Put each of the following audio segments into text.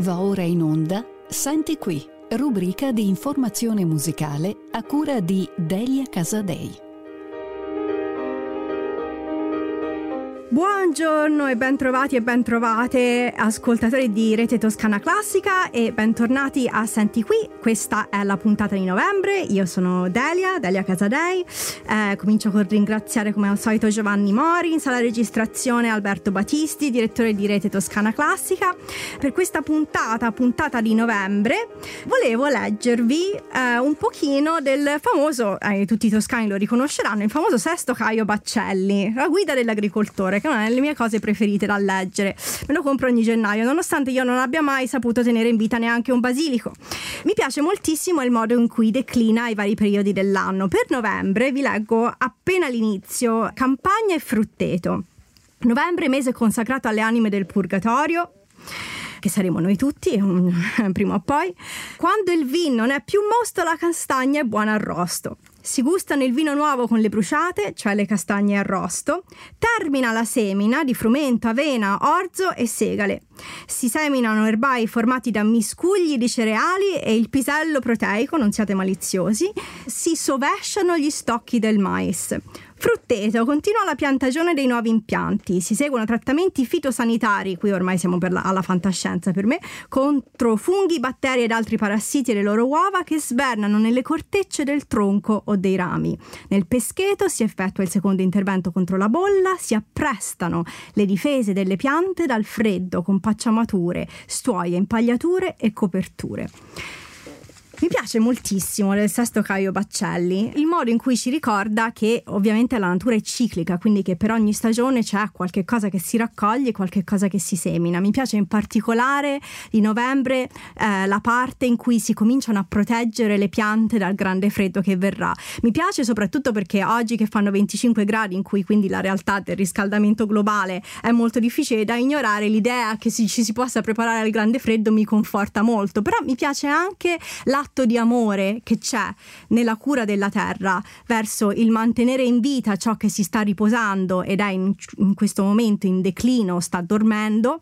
Va ora in onda Senti qui, rubrica di informazione musicale a cura di Delia Casadei. Buongiorno e bentrovati e bentrovate ascoltatori di Rete Toscana Classica e bentornati a Senti Qui. Questa è la puntata di novembre, io sono Delia Casadei, comincio con ringraziare come al solito Giovanni Mori, in sala registrazione Alberto Battisti, direttore di Rete Toscana Classica. Per questa puntata di novembre volevo leggervi un pochino del famoso, tutti i toscani lo riconosceranno, il famoso Sesto Caio Baccelli, la guida dell'agricoltore, che è una delle mie cose preferite da leggere. Me lo compro ogni gennaio, nonostante io non abbia mai saputo tenere in vita neanche un basilico. Mi piace moltissimo il modo in cui declina i vari periodi dell'anno. Per novembre vi leggo appena l'inizio: Campagna e Frutteto. Novembre, mese consacrato alle anime del purgatorio, che saremo noi tutti prima o poi. Quando il vin non è più mosto, la castagna è buona arrosto. Si gustano il vino nuovo con le bruciate, cioè le castagne arrosto. Termina la semina di frumento, avena, orzo e segale. Si seminano erbai formati da miscugli di cereali e il pisello proteico, non siate maliziosi. Si sovesciano gli stocchi del mais. Frutteto, continua la piantagione dei nuovi impianti, si seguono trattamenti fitosanitari, qui ormai siamo alla fantascienza per me, contro funghi, batteri ed altri parassiti e le loro uova che svernano nelle cortecce del tronco o dei rami. Nel pescheto si effettua il secondo intervento contro la bolla, si apprestano le difese delle piante dal freddo con pacciamature, stuoie, impagliature e coperture. Mi piace moltissimo del Sesto Caio Baccelli il modo in cui ci ricorda che ovviamente la natura è ciclica, quindi che per ogni stagione c'è qualche cosa che si raccoglie, qualche cosa che si semina. Mi piace in particolare di novembre la parte in cui si cominciano a proteggere le piante dal grande freddo che verrà. Mi piace soprattutto perché oggi che fanno 25 gradi, in cui quindi la realtà del riscaldamento globale è molto difficile da ignorare, l'idea che ci si possa preparare al grande freddo mi conforta molto. Però mi piace anche l'atto di amore che c'è nella cura della terra verso il mantenere in vita ciò che si sta riposando ed è in questo momento in declino, sta dormendo,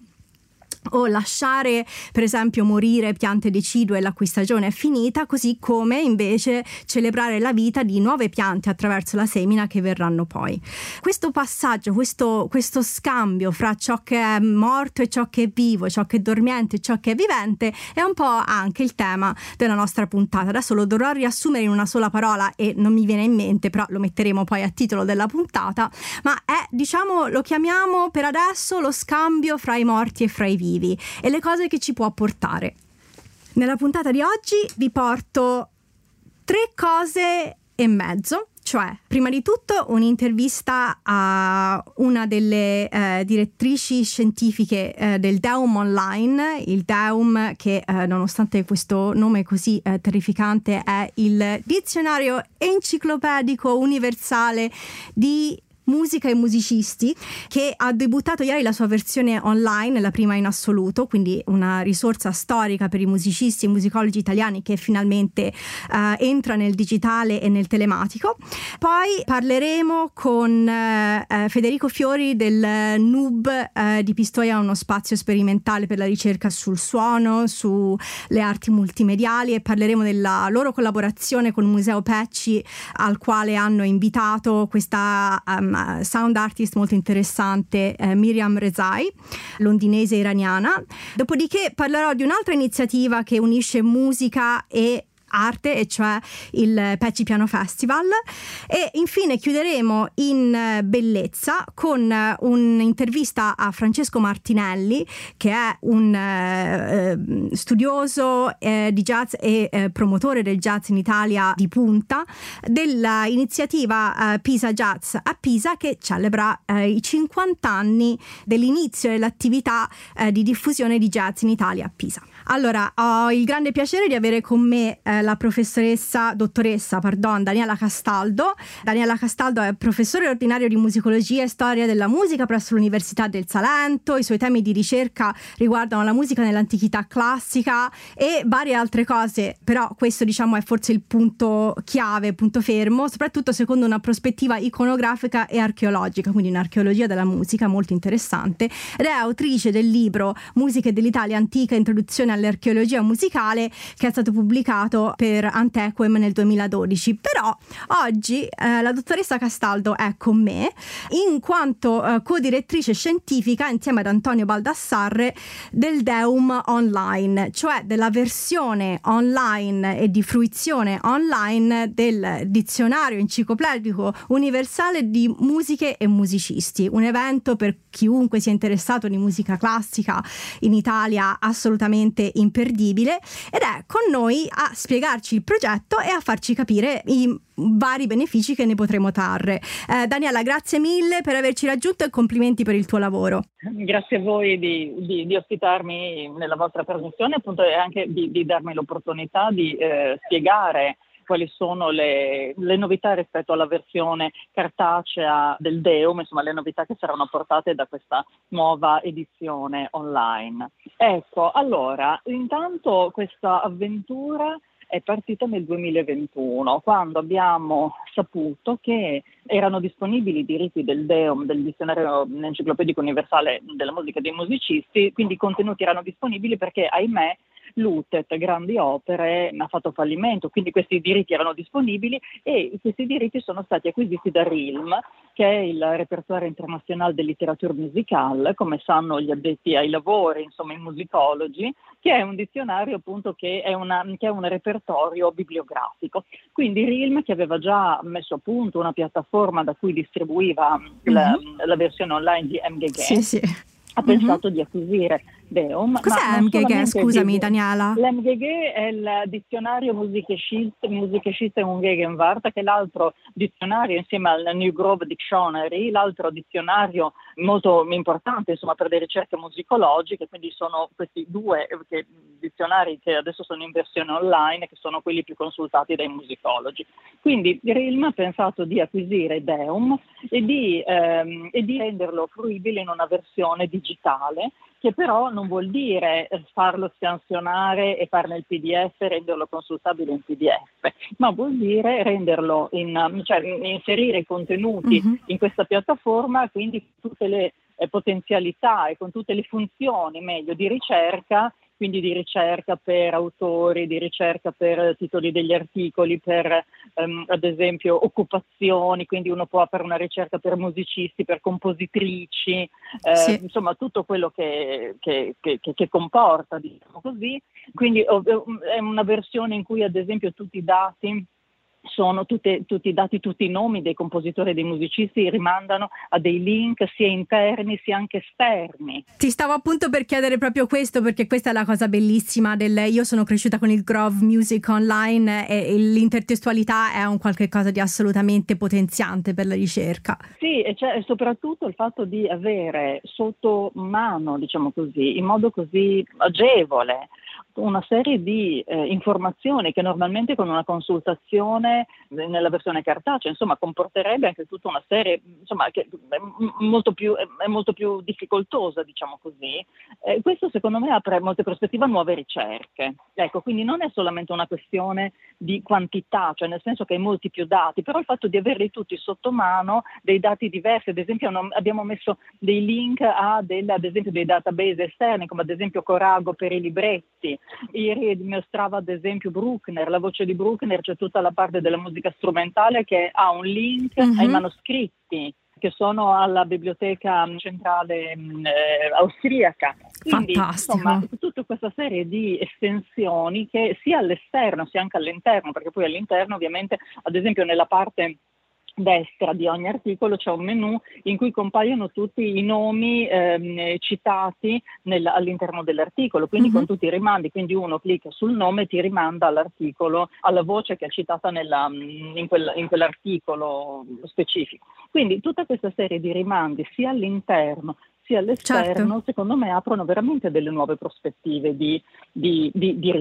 o lasciare per esempio morire piante decidue la cui stagione è finita, così come invece celebrare la vita di nuove piante attraverso la semina che verranno poi. Questo passaggio, questo scambio fra ciò che è morto e ciò che è vivo, ciò che è dormiente e ciò che è vivente, è un po' anche il tema della nostra puntata. Adesso lo dovrò riassumere in una sola parola e non mi viene in mente, però lo metteremo poi a titolo della puntata, ma è, diciamo, lo chiamiamo per adesso lo scambio fra i morti e fra i vivi e le cose che ci può portare. Nella puntata di oggi vi porto 3 cose e mezzo, cioè prima di tutto un'intervista a una delle direttrici scientifiche del Deum Online, il Deum che nonostante questo nome così terrificante è il dizionario enciclopedico universale di musica e musicisti, che ha debuttato ieri la sua versione online, la prima in assoluto, quindi una risorsa storica per i musicisti e musicologi italiani che finalmente entra nel digitale e nel telematico. Poi parleremo con Federico Fiori del NUB di Pistoia, uno spazio sperimentale per la ricerca sul suono, sulle arti multimediali, e parleremo della loro collaborazione con il Museo Pecci, al quale hanno invitato questa sound artist molto interessante, Miriam Rezai, londinese iraniana. Dopodiché parlerò di un'altra iniziativa che unisce musica e arte, e cioè il Pecci Piano Festival, e infine chiuderemo in bellezza con un'intervista a Francesco Martinelli, che è un studioso di jazz e promotore del jazz in Italia di punta, dell'iniziativa Pisa Jazz a Pisa, che celebra i 50 anni dell'inizio dell'attività di diffusione di jazz in Italia a Pisa. Allora, ho il grande piacere di avere con me la dottoressa Daniela Castaldo. Daniela Castaldo è professore ordinario di musicologia e storia della musica presso l'Università del Salento. I suoi temi di ricerca riguardano la musica nell'antichità classica e varie altre cose, però questo, diciamo, è forse il punto chiave, punto fermo, soprattutto secondo una prospettiva iconografica e archeologica, quindi un'archeologia della musica molto interessante, ed è autrice del libro Musiche dell'Italia antica, introduzione all'archeologia musicale, che è stato pubblicato per Antequem nel 2012. Però oggi la dottoressa Castaldo è con me in quanto co-direttrice scientifica insieme ad Antonio Baldassarre del Deum Online, cioè della versione online e di fruizione online del dizionario enciclopedico universale di musiche e musicisti, un evento per chiunque sia interessato di musica classica in Italia assolutamente imperdibile, ed è con noi a spiegarci il progetto e a farci capire i vari benefici che ne potremo trarre. Daniela, grazie mille per averci raggiunto e complimenti per il tuo lavoro. Grazie a voi di ospitarmi nella vostra trasmissione, appunto, e anche di darmi l'opportunità di spiegare quali sono le novità rispetto alla versione cartacea del Deum, insomma le novità che saranno portate da questa nuova edizione online. Ecco, allora, intanto questa avventura è partita nel 2021, quando abbiamo saputo che erano disponibili i diritti del Deum, del dizionario enciclopedico universale della musica e dei musicisti, quindi i contenuti erano disponibili perché, ahimè, l'UTET Grandi Opere ha fatto fallimento, quindi questi diritti erano disponibili e questi diritti sono stati acquisiti da RILM, che è il Répertoire International de Littérature Musicale, come sanno gli addetti ai lavori, insomma i musicologi, che è un dizionario appunto che è un repertorio bibliografico. Quindi RILM, che aveva già messo a punto una piattaforma da cui distribuiva la versione online di MGG, ha pensato di acquisire Deum. Cos'è MGG? Scusami, Daniela. L'MGG è il dizionario Musikgeschichte und Gegenwart, che è l'altro dizionario insieme al New Grove Dictionary, l'altro dizionario molto importante insomma per le ricerche musicologiche, quindi sono questi due dizionari che adesso sono in versione online, che sono quelli più consultati dai musicologi. Quindi RILM ha pensato di acquisire Deum e di renderlo fruibile in una versione digitale, che però non vuol dire farlo scansionare e farne il PDF e renderlo consultabile in PDF, ma vuol dire renderlo inserire i contenuti in questa piattaforma, quindi tutte le potenzialità e con tutte le funzioni meglio di ricerca, quindi di ricerca per autori, di ricerca per titoli degli articoli, per ad esempio occupazioni, quindi uno può fare una ricerca per musicisti, per compositrici, insomma tutto quello che comporta, diciamo così. Quindi è una versione in cui ad esempio tutti i dati sono tutti i dati, tutti i nomi dei compositori e dei musicisti rimandano a dei link sia interni sia anche esterni. Ti stavo appunto per chiedere proprio questo, perché questa è la cosa bellissima io sono cresciuta con il Grove Music Online e l'intertestualità è un qualche cosa di assolutamente potenziante per la ricerca. Sì, e soprattutto il fatto di avere sotto mano, diciamo così, in modo così agevole, una serie di informazioni che normalmente con una consultazione nella versione cartacea insomma comporterebbe anche tutta una serie insomma che è molto più difficoltosa, diciamo così. Questo secondo me apre molte prospettive a nuove ricerche. Ecco, quindi non è solamente una questione di quantità, cioè nel senso che hai molti più dati, però il fatto di averli tutti sotto mano, dei dati diversi, ad esempio abbiamo messo dei link ad esempio dei database esterni, come ad esempio Corago per i libretti. Ieri dimostrava ad esempio Bruckner, la voce di Bruckner, c'è tutta la parte della musica strumentale che ha un link ai manoscritti che sono alla biblioteca centrale austriaca. Quindi insomma tutta questa serie di estensioni che sia all'esterno sia anche all'interno, perché poi all'interno ovviamente ad esempio nella parte destra di ogni articolo c'è un menu in cui compaiono tutti i nomi citati all'interno dell'articolo, quindi con tutti i rimandi, quindi uno clicca sul nome e ti rimanda all'articolo, alla voce che è citata in quell'articolo specifico. Quindi tutta questa serie di rimandi sia all'interno sia all'esterno, secondo me aprono veramente delle nuove prospettive di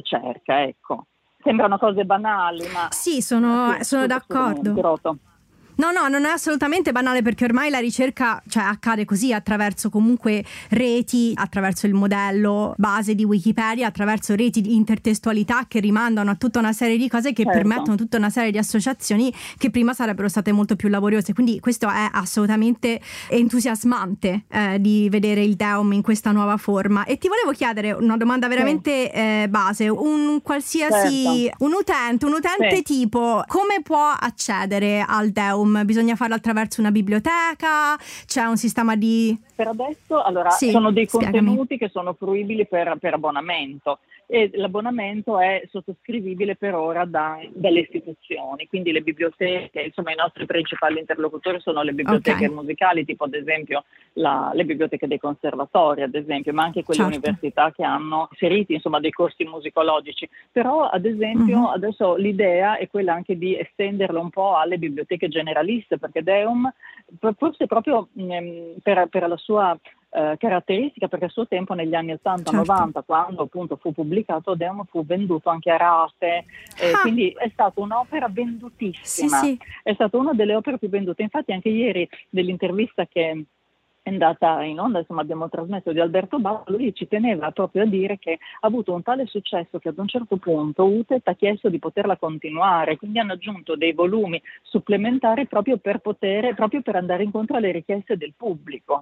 ricerca, ecco. Sembrano cose banali, ma sì, sono d'accordo. No, non è assolutamente banale, perché ormai la ricerca, cioè, accade così, attraverso comunque reti, attraverso il modello base di Wikipedia, attraverso reti di intertestualità che rimandano a tutta una serie di cose che permettono tutta una serie di associazioni che prima sarebbero state molto più laboriose. Quindi questo è assolutamente entusiasmante, di vedere il Deum in questa nuova forma. E ti volevo chiedere una domanda veramente base: un qualsiasi un utente tipo, come può accedere al Deum? Bisogna farlo attraverso una biblioteca? C'è un sistema di... Per adesso, allora, sono dei contenuti che sono fruibili per abbonamento, e l'abbonamento è sottoscrivibile per ora dalle istituzioni, quindi le biblioteche, insomma i nostri principali interlocutori sono le biblioteche musicali, tipo ad esempio le biblioteche dei conservatori, ad esempio, ma anche quelle università che hanno inseriti insomma dei corsi musicologici. Però ad esempio adesso l'idea è quella anche di estenderlo un po' alle biblioteche generaliste, perché Deum, forse proprio per la sua caratteristica, perché a suo tempo negli anni 80-90, quando appunto fu pubblicato, Deum fu venduto anche a rate, quindi è stata un'opera vendutissima, è stata una delle opere più vendute. Infatti anche ieri nell'intervista che è andata in onda, insomma abbiamo trasmesso, di Alberto Bava, lui ci teneva proprio a dire che ha avuto un tale successo che ad un certo punto UTET ha chiesto di poterla continuare, quindi hanno aggiunto dei volumi supplementari proprio per andare incontro alle richieste del pubblico.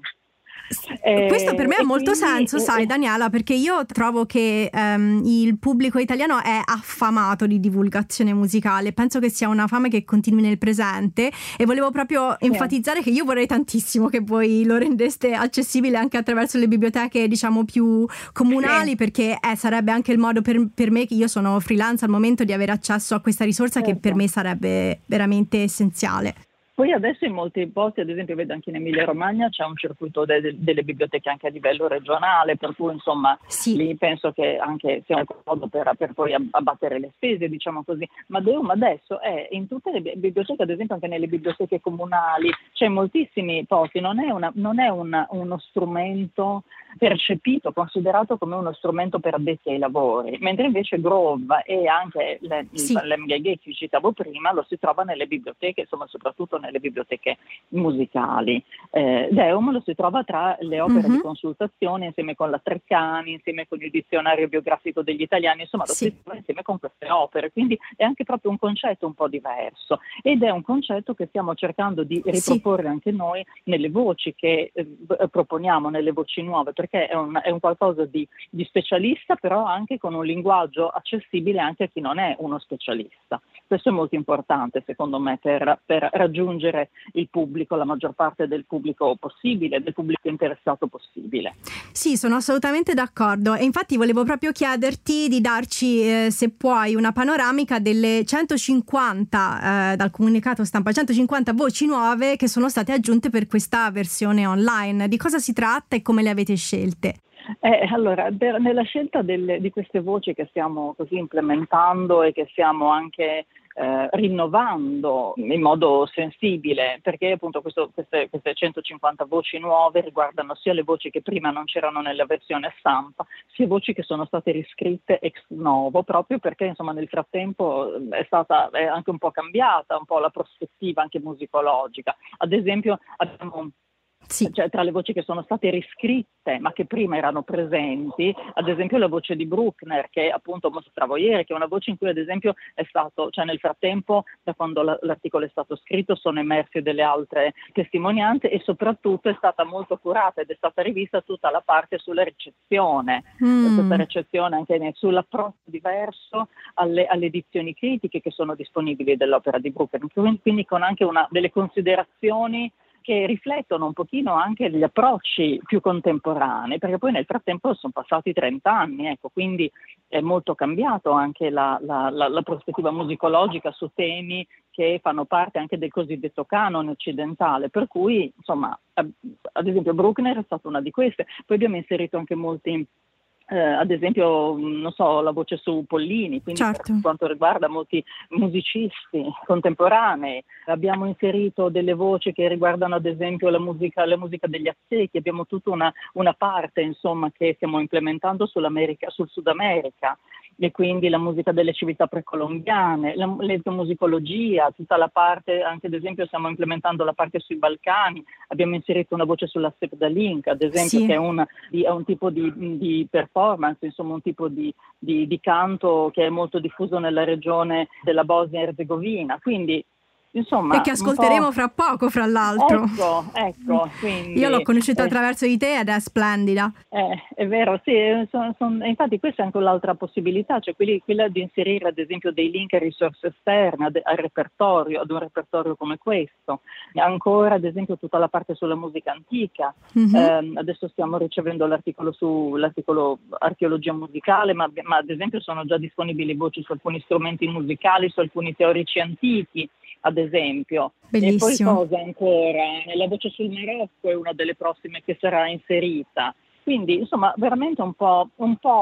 Questo per me ha molto senso, sai Daniela, perché io trovo che il pubblico italiano è affamato di divulgazione musicale, penso che sia una fame che continui nel presente, e volevo proprio enfatizzare che io vorrei tantissimo che voi lo rendeste accessibile anche attraverso le biblioteche, diciamo, più comunali, perché sarebbe anche il modo per me, che io sono freelance al momento, di avere accesso a questa risorsa che per me sarebbe veramente essenziale. Poi adesso in molti posti, ad esempio vedo anche in Emilia Romagna, c'è un circuito delle biblioteche anche a livello regionale, per cui insomma lì penso che anche sia un modo per poi abbattere le spese, diciamo così. Ma Deum adesso è in tutte le biblioteche, ad esempio anche nelle biblioteche comunali, c'è moltissimi posti, non è uno strumento percepito, considerato come uno strumento per addetti ai lavori, mentre invece Grove e anche l'MGG che citavo prima lo si trova nelle biblioteche, insomma soprattutto nelle biblioteche musicali. Deum lo si trova tra le opere di consultazione, insieme con la Treccani, insieme con il dizionario biografico degli italiani, insomma lo si trova insieme con queste opere, quindi è anche proprio un concetto un po' diverso, ed è un concetto che stiamo cercando di riproporre anche noi nelle voci che proponiamo, nelle voci nuove, perché è un qualcosa di specialista, però anche con un linguaggio accessibile anche a chi non è uno specialista. Questo è molto importante secondo me per raggiungere il pubblico, la maggior parte del pubblico possibile, del pubblico interessato possibile. Sì, sono assolutamente d'accordo, e infatti volevo proprio chiederti di darci, se puoi, una panoramica delle 150 dal comunicato stampa, 150 voci nuove che sono state aggiunte per questa versione online. Di cosa si tratta e come le avete scelte? Allora, nella scelta di queste voci che stiamo così implementando e che stiamo anche rinnovando in modo sensibile, perché appunto queste 150 voci nuove riguardano sia le voci che prima non c'erano nella versione stampa, sia voci che sono state riscritte ex novo, proprio perché insomma nel frattempo è anche un po' cambiata un po' la prospettiva anche musicologica. Ad esempio abbiamo cioè, tra le voci che sono state riscritte ma che prima erano presenti, ad esempio la voce di Bruckner, che appunto mostravo ieri, che è una voce in cui ad esempio è stato, cioè nel frattempo da quando l'articolo è stato scritto sono emerse delle altre testimonianze, e soprattutto è stata molto curata ed è stata rivista tutta la parte sulla ricezione, questa ricezione anche sull'approccio diverso alle edizioni critiche che sono disponibili dell'opera di Bruckner, quindi con anche delle considerazioni che riflettono un pochino anche gli approcci più contemporanei, perché poi nel frattempo sono passati 30 anni, ecco, quindi è molto cambiato anche la prospettiva musicologica su temi che fanno parte anche del cosiddetto canone occidentale, per cui insomma ad esempio Bruckner è stata una di queste. Poi abbiamo inserito anche molti ad esempio, non so, la voce su Pollini, quindi per quanto riguarda molti musicisti contemporanei. Abbiamo inserito delle voci che riguardano ad esempio la musica degli Aztechi, abbiamo tutta una parte insomma che stiamo implementando sul Sud America. e quindi la musica delle civiltà precolombiane, l'etnomusicologia, tutta la parte, anche ad esempio stiamo implementando la parte sui Balcani, abbiamo inserito una voce sulla Stepda Link, ad esempio, che è un tipo di performance, insomma un tipo di canto che è molto diffuso nella regione della Bosnia-Herzegovina, quindi insomma, e che ascolteremo fra poco, fra l'altro. Ecco. Quindi, io l'ho conosciuta attraverso di te ed è splendida. È vero, sì. Infatti questa è anche l'altra possibilità, cioè quella di inserire ad esempio dei link a risorse esterne, ad un repertorio come questo. Ancora ad esempio tutta la parte sulla musica antica. Adesso stiamo ricevendo l'articolo archeologia musicale, ma ad esempio sono già disponibili voci su alcuni strumenti musicali, su alcuni teorici antichi, ad esempio. Bellissimo. E poi cosa ancora? La voce sul Marocco è una delle prossime che sarà inserita. Quindi insomma veramente un po'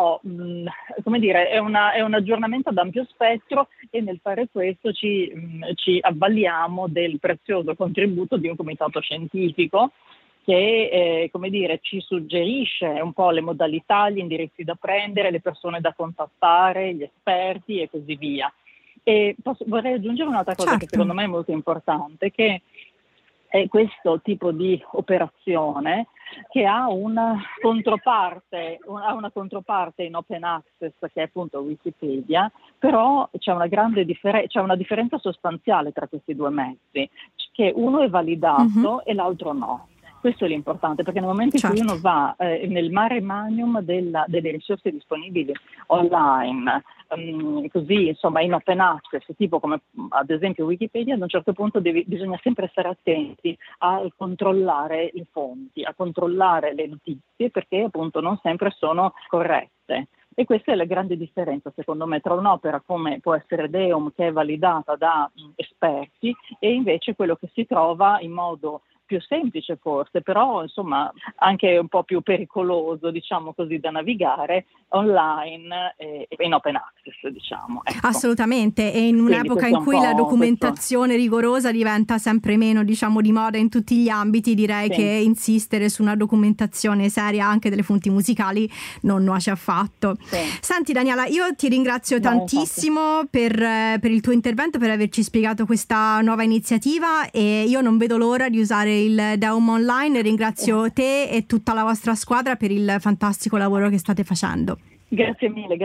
come dire, è un aggiornamento ad ampio spettro, e nel fare questo ci avvaliamo del prezioso contributo di un comitato scientifico che come dire, ci suggerisce un po' le modalità, gli indirizzi da prendere, le persone da contattare, gli esperti e così via. E vorrei aggiungere un'altra cosa, certo, che secondo me è molto importante, che è questo tipo di operazione che ha una controparte in open access, che è appunto Wikipedia, però c'è una grande c'è una differenza sostanziale tra questi due mezzi, che uno è validato e l'altro no. Questo è l'importante, perché nel momento in cui uno va nel mare magnum delle risorse disponibili online, così insomma in open access, tipo come ad esempio Wikipedia, ad un certo punto bisogna sempre stare attenti a controllare le fonti, a controllare le notizie, perché appunto non sempre sono corrette. E questa è la grande differenza, secondo me, tra un'opera come può essere Deum, che è validata da esperti, e invece quello che si trova in modo più semplice forse, però insomma anche un po' più pericoloso, diciamo così, da navigare online e in open access, diciamo. Ecco. Assolutamente, e in un'epoca in cui la documentazione rigorosa diventa sempre meno, diciamo, di moda in tutti gli ambiti, direi che insistere su una documentazione seria anche delle fonti musicali non nuoce affatto. Senti Daniela, io ti ringrazio tantissimo per il tuo intervento, per averci spiegato questa nuova iniziativa, e io non vedo l'ora di usare il Deum Online. Ringrazio te e tutta la vostra squadra per il fantastico lavoro che state facendo. Grazie mille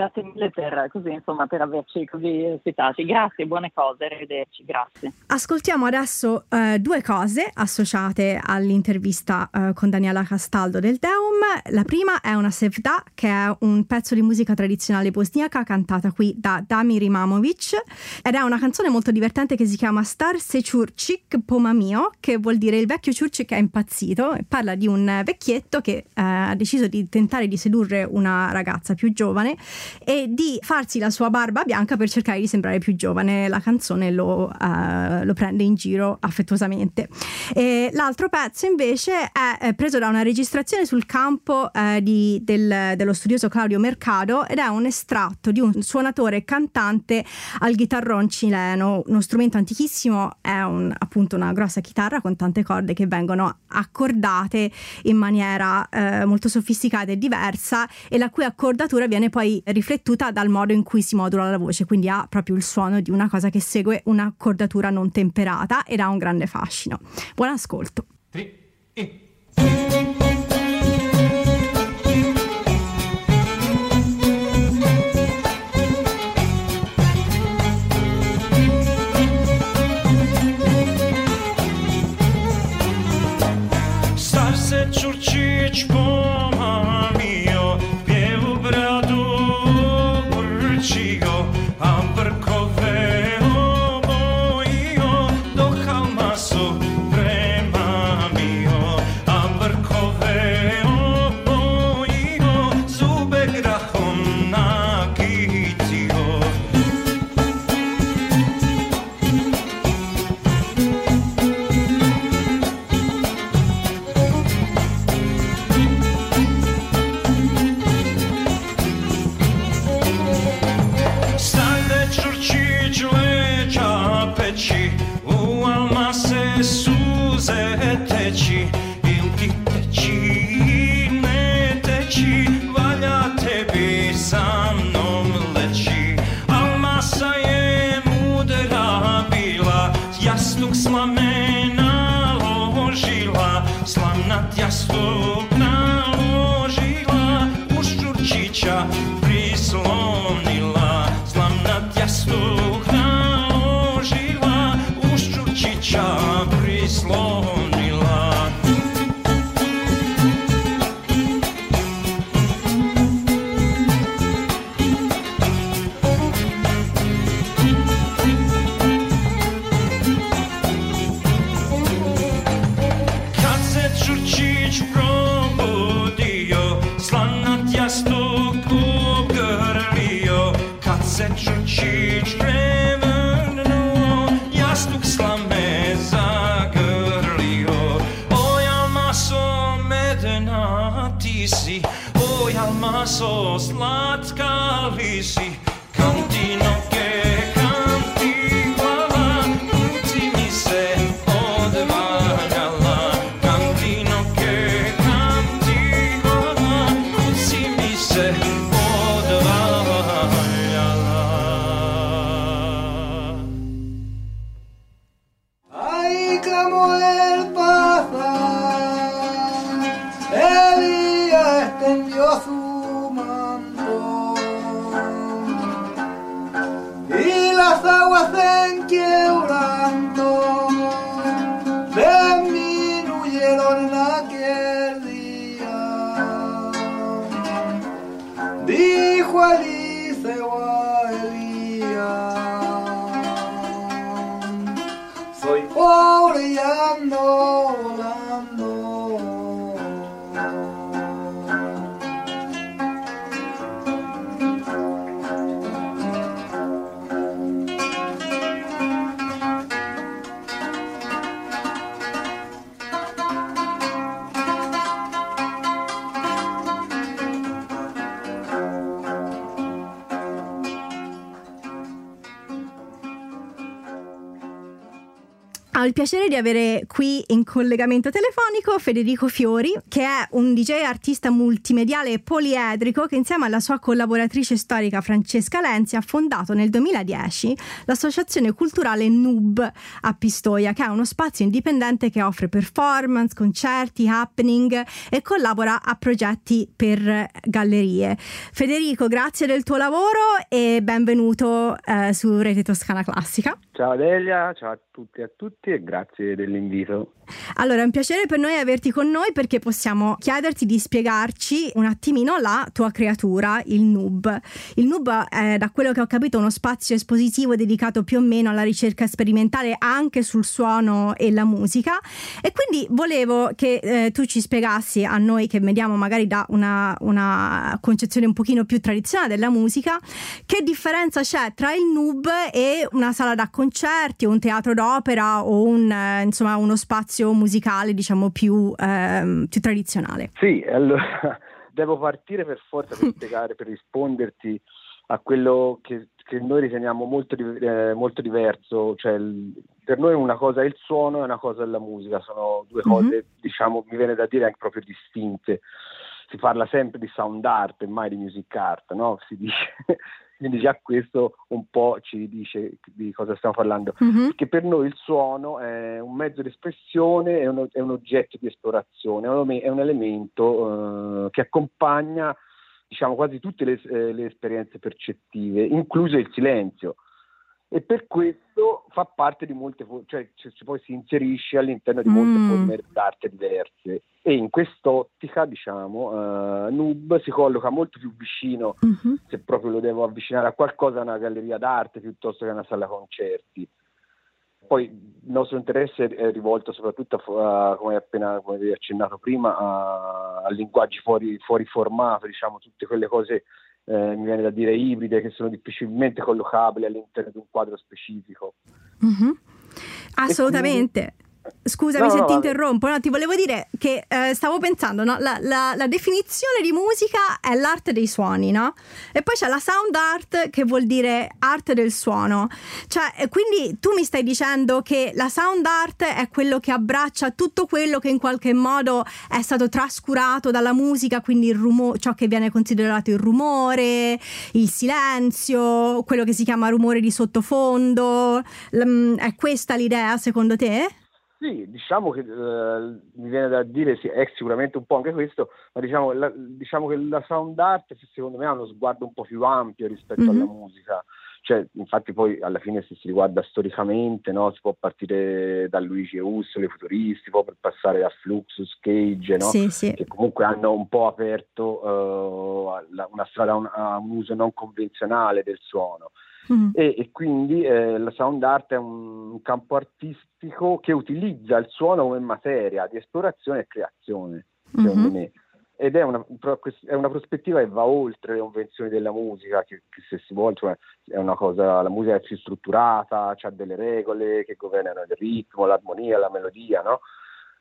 per averci così ospitati. Grazie, buone cose, arrivederci, grazie. Ascoltiamo adesso due cose associate all'intervista con Daniela Castaldo del Deum. La prima è una sevda, che è un pezzo di musica tradizionale bosniaca cantata qui da Damir Imamovic, ed è una canzone molto divertente che si chiama Star se Čurčik Poma mio, che vuol dire il vecchio Čurčik è impazzito. Parla di un vecchietto che ha deciso di tentare di sedurre una ragazza più giovane e di farsi la sua barba bianca per cercare di sembrare più giovane. La canzone lo prende in giro affettuosamente. E l'altro pezzo invece è preso da una registrazione sul campo dello studioso Claudio Mercado, ed è un estratto di un suonatore e cantante al chitarrón cileno, uno strumento antichissimo. È appunto una grossa chitarra con tante corde che vengono accordate in maniera molto sofisticata e diversa, e la cui accordatura viene poi riflettuta dal modo in cui si modula la voce, quindi ha proprio il suono di una cosa che segue un'accordatura non temperata ed ha un grande fascino. Buon ascolto. 3 e Star se Čurčić poma mio, pjevu bradu určigo, a brkove obojio, do halma su prema mio, a brkove obojio, zube grahom nakitio. jedenati si, oj alma so slatka visi, kantino che canti vala, kuci mi se odvaljala, kantino che canti vala, kuci mi se odvaljala. Ahí clamó el pasar, Elías extendió su manto y las aguas en quebranto disminuyeron en aquel día. Dijo Eliseo a Elías: soy pobre y ando volando. Ho il piacere di avere qui in collegamento telefonico Federico Fiori, che è un DJ artista multimediale e poliedrico che insieme alla sua collaboratrice storica Francesca Lenzi ha fondato nel 2010 l'associazione culturale Noob a Pistoia, che è uno spazio indipendente che offre performance, concerti, happening e collabora a progetti per gallerie. Federico, grazie del tuo lavoro e benvenuto su Rete Toscana Classica. Ciao Delia, ciao a tutti e a tutti e grazie dell'invito. Allora, è un piacere per noi averti con noi perché possiamo chiederti di spiegarci un attimino la tua creatura, il Noob. Il Noob è, da quello che ho capito, uno spazio espositivo dedicato più o meno alla ricerca sperimentale anche sul suono e la musica, e quindi volevo che tu ci spiegassi, a noi che vediamo magari da una concezione un pochino più tradizionale della musica, che differenza c'è tra il Noob e una sala da concerti o un teatro d'opera o insomma uno spazio musicale diciamo più tradizionale. Sì, allora devo partire per forza per spiegare, per risponderti a quello che noi riteniamo molto diverso, cioè per noi una cosa è il suono e una cosa è la musica, sono due cose diciamo, mi viene da dire anche proprio distinte. Si parla sempre di sound art e mai di music art, no? Si dice. Quindi già questo un po' ci dice di cosa stiamo parlando, perché per noi il suono è un mezzo di espressione, è un oggetto di esplorazione, è un elemento che accompagna diciamo quasi tutte le esperienze percettive, incluso il silenzio, e per questo fa parte di molte, cioè poi si inserisce all'interno di molte forme d'arte diverse, e in quest'ottica diciamo Noob si colloca molto più vicino, se proprio lo devo avvicinare a qualcosa, a una galleria d'arte piuttosto che a una sala concerti. Poi il nostro interesse è rivolto soprattutto come avevi accennato prima, a linguaggi fuori formato, diciamo tutte quelle cose mi viene da dire ibride, che sono difficilmente collocabili all'interno di un quadro specifico. Assolutamente. Scusami se ti interrompo, no, ti volevo dire che stavo pensando, no? La definizione di musica è l'arte dei suoni, no? E poi c'è la sound art, che vuol dire arte del suono. Cioè, quindi tu mi stai dicendo che la sound art è quello che abbraccia tutto quello che in qualche modo è stato trascurato dalla musica, quindi il rumore, ciò che viene considerato il rumore, il silenzio, quello che si chiama rumore di sottofondo. È questa l'idea secondo te? Sì, diciamo che mi viene da dire, sì, è sicuramente un po' anche questo, ma diciamo che la sound art secondo me ha uno sguardo un po' più ampio rispetto alla musica. Cioè, infatti poi alla fine se si riguarda storicamente, no, si può partire da Luigi Eusole, i futuristi, poi per passare a Fluxus, Cage, no? Sì. Che comunque hanno un po' aperto una strada a un uso non convenzionale del suono. E quindi la sound art è un campo artistico che utilizza il suono come materia di esplorazione e creazione, secondo me. Ed è una prospettiva che va oltre le convenzioni della musica, che se si vuole, cioè, è una cosa, la musica è più strutturata, ha delle regole che governano il ritmo, l'armonia, la melodia, no?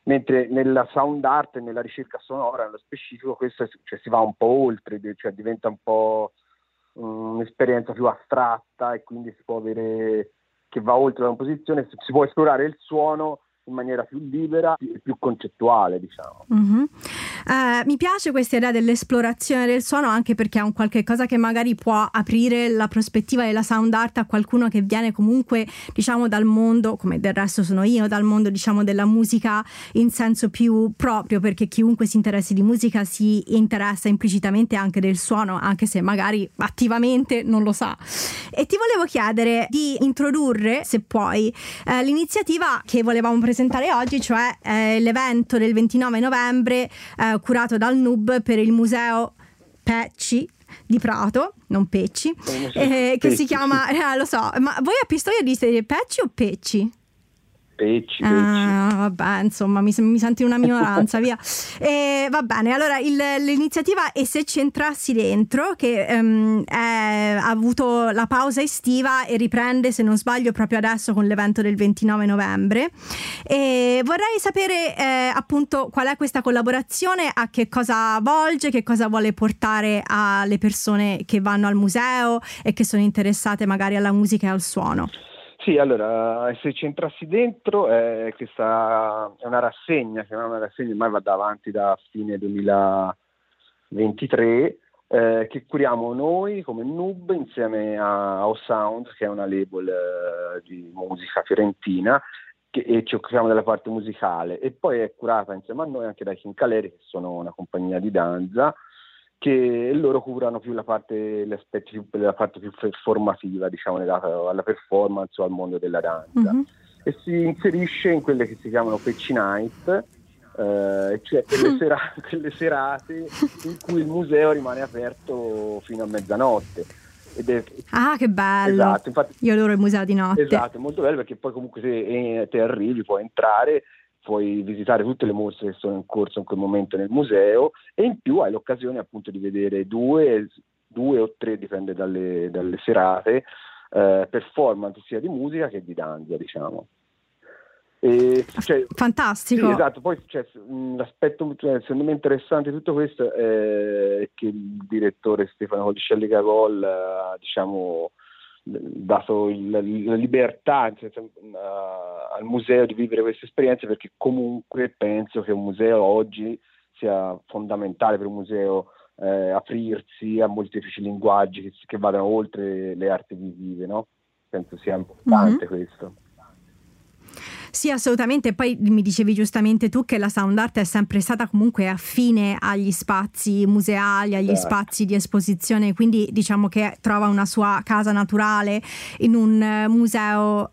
Mentre nella sound art e nella ricerca sonora, nello specifico, questo cioè, si va un po' oltre, cioè diventa un po' un'esperienza più astratta, e quindi si può avere, che va oltre la composizione, si può esplorare il suono in maniera più libera e più concettuale, diciamo. Mi piace questa idea dell'esplorazione del suono, anche perché è un qualche cosa che magari può aprire la prospettiva della sound art a qualcuno che viene comunque, diciamo, dal mondo, come del resto sono io, dal mondo, diciamo, della musica in senso più proprio, perché chiunque si interessi di musica si interessa implicitamente anche del suono, anche se magari attivamente non lo sa. E ti volevo chiedere di introdurre, se puoi, l'iniziativa che volevamo presentare oggi, cioè l'evento del 29 novembre curato dal NUB per il museo Pecci di Prato, non Pecci, che si chiama, lo so, ma voi a Pistoia dite Pecci o Pecci? Pecci. Vabbè, insomma, mi sento una minoranza, via. Va bene, allora l'iniziativa E se ci entrassi dentro, che ha avuto la pausa estiva e riprende, se non sbaglio, proprio adesso con l'evento del 29 novembre. E vorrei sapere appunto qual è questa collaborazione, a che cosa volge, che cosa vuole portare alle persone che vanno al museo e che sono interessate magari alla musica e al suono. Sì, allora, se ci entrassi dentro, questa è una rassegna, che non è una rassegna, ormai va avanti da fine 2023, che curiamo noi come NUB insieme a O-Sound, che è una label di musica fiorentina, e ci occupiamo della parte musicale, e poi è curata insieme a noi anche da Chincaleri, che sono una compagnia di danza, che loro curano più la parte più formativa, diciamo, legata alla performance o al mondo della danza. E si inserisce in quelle che si chiamano Pecci Night, cioè quelle serate in cui il museo rimane aperto fino a mezzanotte. Che bello! Esatto, infatti, io adoro il museo di notte. Esatto, è molto bello, perché poi comunque se te arrivi puoi entrare, puoi visitare tutte le mostre che sono in corso in quel momento nel museo, e in più hai l'occasione appunto di vedere due o tre, dipende dalle serate, performance sia di musica che di danza, diciamo. Fantastico. Sì, esatto. Poi l'aspetto secondo me interessante di tutto questo è che il direttore Stefano Codicelli Cagol ha, diciamo, dato la libertà al museo di vivere queste esperienze, perché comunque penso che un museo oggi sia fondamentale per un museo aprirsi a molteplici linguaggi che vadano oltre le arti visive, no? Penso sia importante questo. Sì, assolutamente. Poi mi dicevi giustamente tu che la sound art è sempre stata comunque affine agli spazi museali, agli spazi di esposizione, quindi diciamo che trova una sua casa naturale in un museo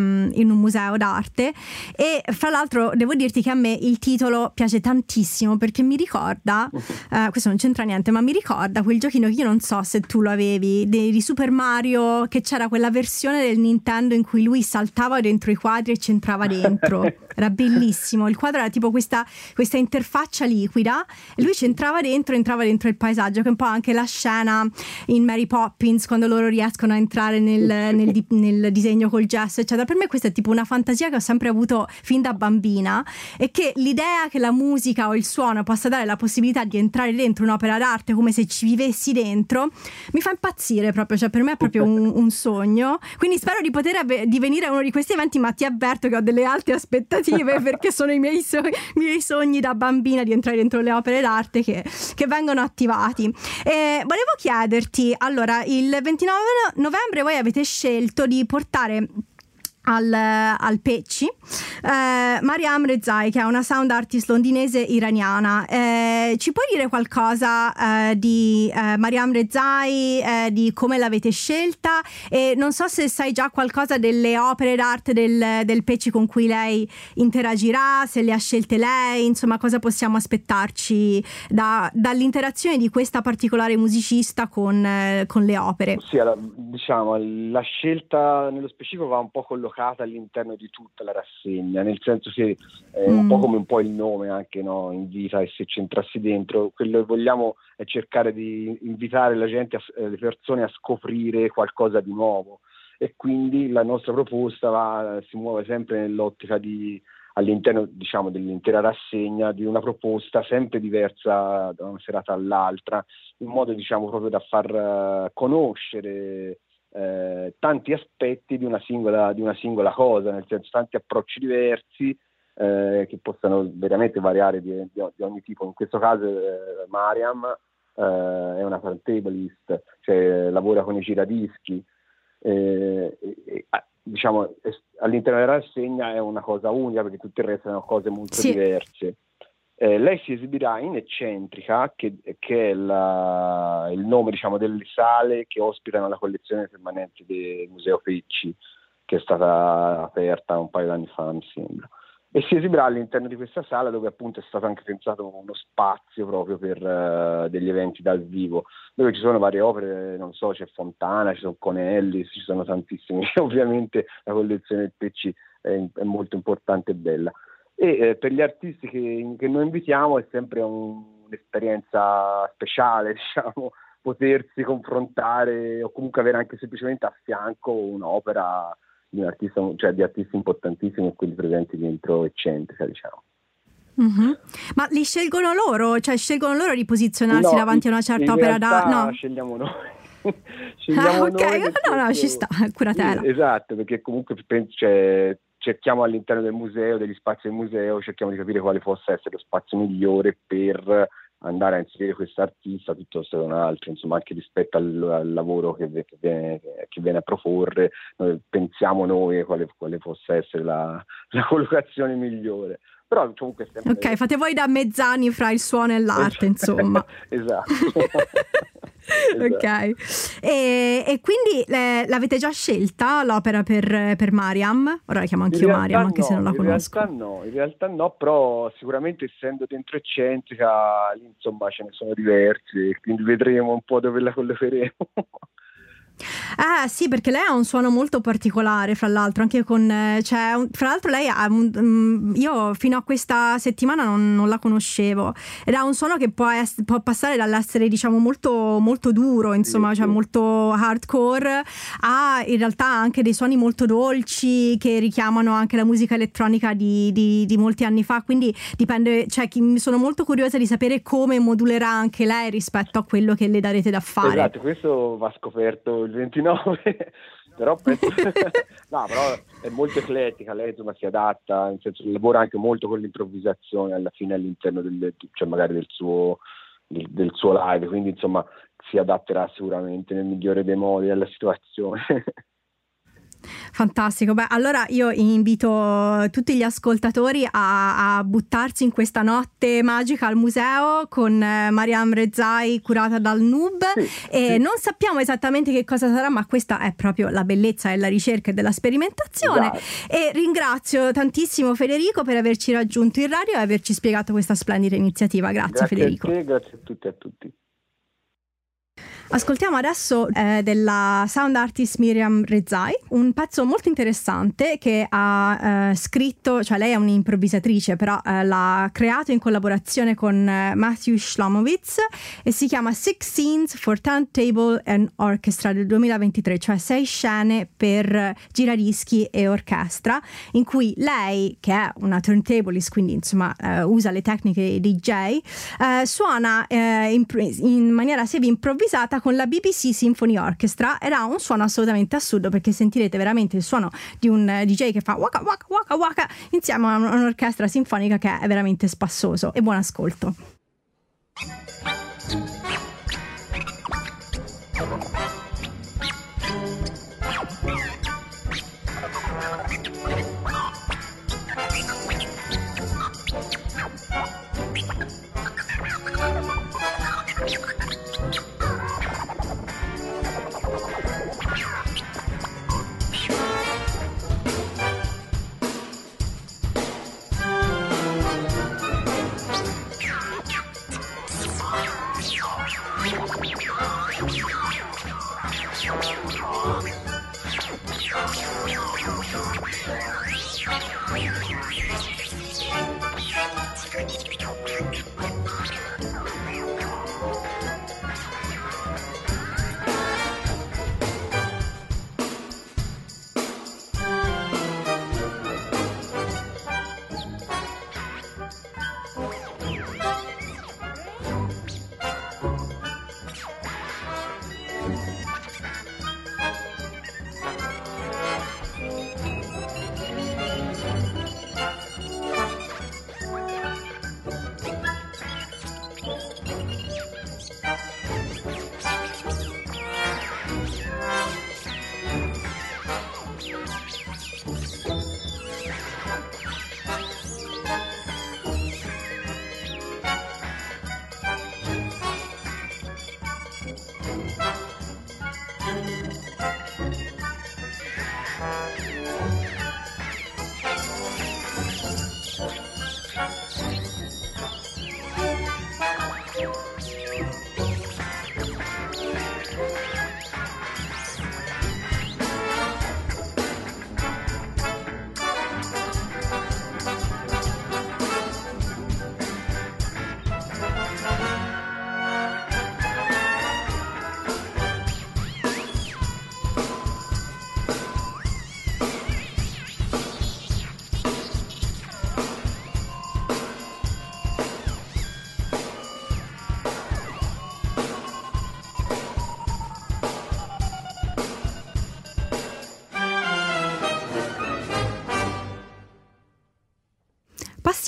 d'arte. E fra l'altro devo dirti che a me il titolo piace tantissimo, perché mi ricorda, questo non c'entra niente, ma mi ricorda quel giochino che io non so se tu lo avevi, di Super Mario, che c'era quella versione del Nintendo in cui lui saltava dentro i quadri e c'entrava dentro. Era bellissimo. Il quadro era tipo questa interfaccia liquida e lui entrava dentro il paesaggio, che è un po' anche la scena in Mary Poppins quando loro riescono a entrare nel disegno col gesso, eccetera. Per me questa è tipo una fantasia che ho sempre avuto fin da bambina, e che l'idea che la musica o il suono possa dare la possibilità di entrare dentro un'opera d'arte come se ci vivessi dentro mi fa impazzire proprio. Cioè, per me è proprio un sogno, quindi spero di poter venire a uno di questi eventi, ma ti avverto che ho delle alte aspettative perché sono i miei sogni da bambina di entrare dentro le opere d'arte che vengono attivati. Volevo chiederti, allora, il 29 novembre voi avete scelto di portare al Pecci Mariam Rezai, che è una sound artist londinese iraniana. Ci puoi dire qualcosa di Mariam Rezai, di come l'avete scelta, e non so se sai già qualcosa delle opere d'arte del Pecci con cui lei interagirà, se le ha scelte lei, insomma cosa possiamo aspettarci dall'interazione di questa particolare musicista con le opere. Sì, allora, diciamo, la scelta nello specifico va un po' collocata all'interno di tutta la rassegna, nel senso che un po' come un po' il nome anche, no? Invita, e se ci entrassi dentro, quello che vogliamo è cercare di invitare la gente, le persone a scoprire qualcosa di nuovo, e quindi la nostra proposta si muove sempre nell'ottica di all'interno, diciamo, dell'intera rassegna, di una proposta sempre diversa da una serata all'altra, in modo, diciamo, proprio da far conoscere tanti aspetti di una singola cosa, nel senso tanti approcci diversi che possano veramente variare di ogni tipo. In questo caso Mariam è una turntablist, cioè lavora con i giradischi, diciamo all'interno della rassegna è una cosa unica perché tutto il resto sono cose molto diverse. Lei si esibirà in Eccentrica, che è il nome, diciamo, delle sale che ospitano la collezione permanente del Museo Pecci, che è stata aperta un paio d'anni fa, mi sembra. E si esibirà all'interno di questa sala, dove appunto è stato anche pensato uno spazio proprio per degli eventi dal vivo, dove ci sono varie opere, non so, c'è Fontana, ci sono Conelli, ci sono tantissimi. Ovviamente la collezione del Pecci è molto importante e bella. E per gli artisti che noi invitiamo è sempre un'esperienza speciale, diciamo, potersi confrontare o comunque avere anche semplicemente a fianco un'opera di un artista, cioè di artisti importantissimi, quelli presenti dentro Eccentrica, diciamo. Mm-hmm. Ma li scelgono loro? Cioè scelgono loro di posizionarsi davanti a una certa opera no, scegliamo noi. Ok, no, ci sta, curatela. Esatto, perché comunque cerchiamo all'interno del museo, degli spazi del museo, cerchiamo di capire quale possa essere lo spazio migliore per andare a inserire quest'artista piuttosto che un altro, insomma, anche rispetto al lavoro che viene a proporre, noi pensiamo noi quale possa essere la collocazione migliore. Però comunque sempre... Ok, fate voi da mezzani fra il suono e l'arte, insomma. Esatto. Ok, e quindi l'avete già scelta l'opera per Mariam? Ora la chiamo anch'io Mariam, anche se non la conosco. In realtà no, però sicuramente essendo dentro Eccentrica, lì, insomma, ce ne sono diversi, quindi vedremo un po' dove la collocheremo. Sì, perché lei ha un suono molto particolare, fra l'altro, anche con fra l'altro lei ha io fino a questa settimana non la conoscevo, ed ha un suono che può passare dall'essere, diciamo, molto molto duro, insomma, cioè molto hardcore, a in realtà anche dei suoni molto dolci che richiamano anche la musica elettronica di molti anni fa, quindi dipende, cioè sono molto curiosa di sapere come modulerà anche lei rispetto a quello che le darete da fare. Esatto, questo va scoperto il 29, però no, però è molto eclettica, lei, insomma, si adatta, nel senso che lavora anche molto con l'improvvisazione alla fine all'interno cioè magari del suo live, quindi insomma si adatterà sicuramente nel migliore dei modi alla situazione. Fantastico, beh, allora io invito tutti gli ascoltatori a buttarsi in questa notte magica al museo con Mariam Rezaie, curata dal Nub, non sappiamo esattamente che cosa sarà, ma questa è proprio la bellezza della ricerca e della sperimentazione. Esatto. E ringrazio tantissimo Federico per averci raggiunto in radio e averci spiegato questa splendida iniziativa. Grazie Federico. A te, grazie a tutti e a tutti. Ascoltiamo adesso della sound artist Mariam Rezaie, un pezzo molto interessante che ha scritto, cioè lei è un'improvvisatrice, però l'ha creato in collaborazione con Matthew Shlomowitz e si chiama Six Scenes for Turntable and Orchestra del 2023, cioè 6 scene per giradischi e orchestra, in cui lei, che è una turntablist, quindi insomma usa le tecniche DJ, suona in maniera semi-improvvisata con la BBC Symphony Orchestra, ed ha un suono assolutamente assurdo, perché sentirete veramente il suono di un DJ che fa waka waka waka waka insieme a un'orchestra sinfonica che è veramente spassoso. E buon ascolto.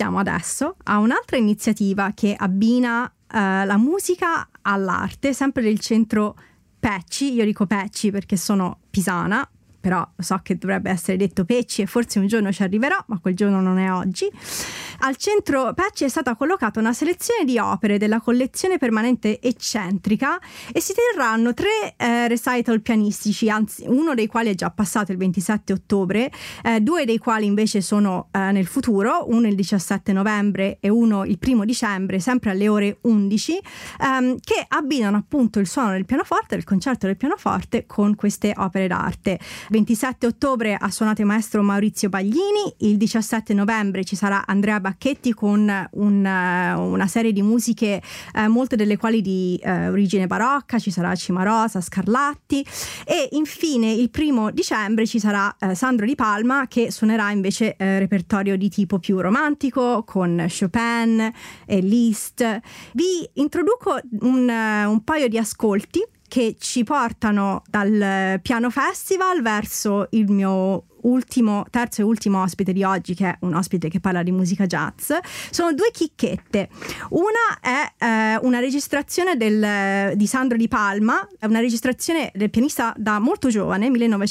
passiamo adesso a un'altra iniziativa che abbina la musica all'arte, sempre del centro Pecci. Io dico Pecci perché sono pisana, però so che dovrebbe essere detto Pecci e forse un giorno ci arriverò, ma quel giorno non è oggi. Al centro Pecci è stata collocata una selezione di opere della collezione permanente Eccentrica e si terranno 3 recital pianistici, anzi uno dei quali è già passato il 27 ottobre, 2 dei quali invece sono nel futuro, uno il 17 novembre e uno il 1 dicembre, sempre alle ore 11, che abbinano appunto il suono del pianoforte, del concerto del pianoforte con queste opere d'arte. 27 ottobre ha suonato il maestro Maurizio Baglini, il 17 novembre ci sarà Andrea Bacchetti con una serie di musiche, molte delle quali di origine barocca, ci sarà Cimarosa, Scarlatti, e infine il 1 dicembre ci sarà Sandro Di Palma che suonerà invece repertorio di tipo più romantico con Chopin e Liszt. Vi introduco un paio di ascolti che ci portano dal Piano Festival verso il mio terzo e ultimo ospite di oggi, che è un ospite che parla di musica jazz. Sono 2 chicchette. Una è una registrazione di Sandro Di Palma, è una registrazione del pianista da molto giovane,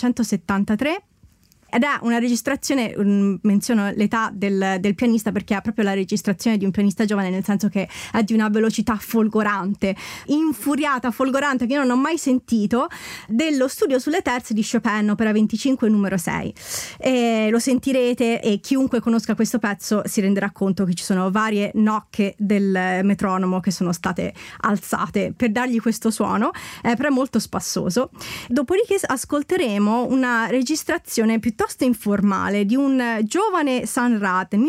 1973. Ed è una registrazione, menziono l'età del pianista perché è proprio la registrazione di un pianista giovane, nel senso che è di una velocità folgorante, infuriata, folgorante, che io non ho mai sentito, dello Studio sulle terze di Chopin, opera 25 numero 6. Lo sentirete e chiunque conosca questo pezzo si renderà conto che ci sono varie nocche del metronomo che sono state alzate per dargli questo suono, però è molto spassoso. Dopodiché ascolteremo una registrazione piuttosto informale di un giovane Sun Ra del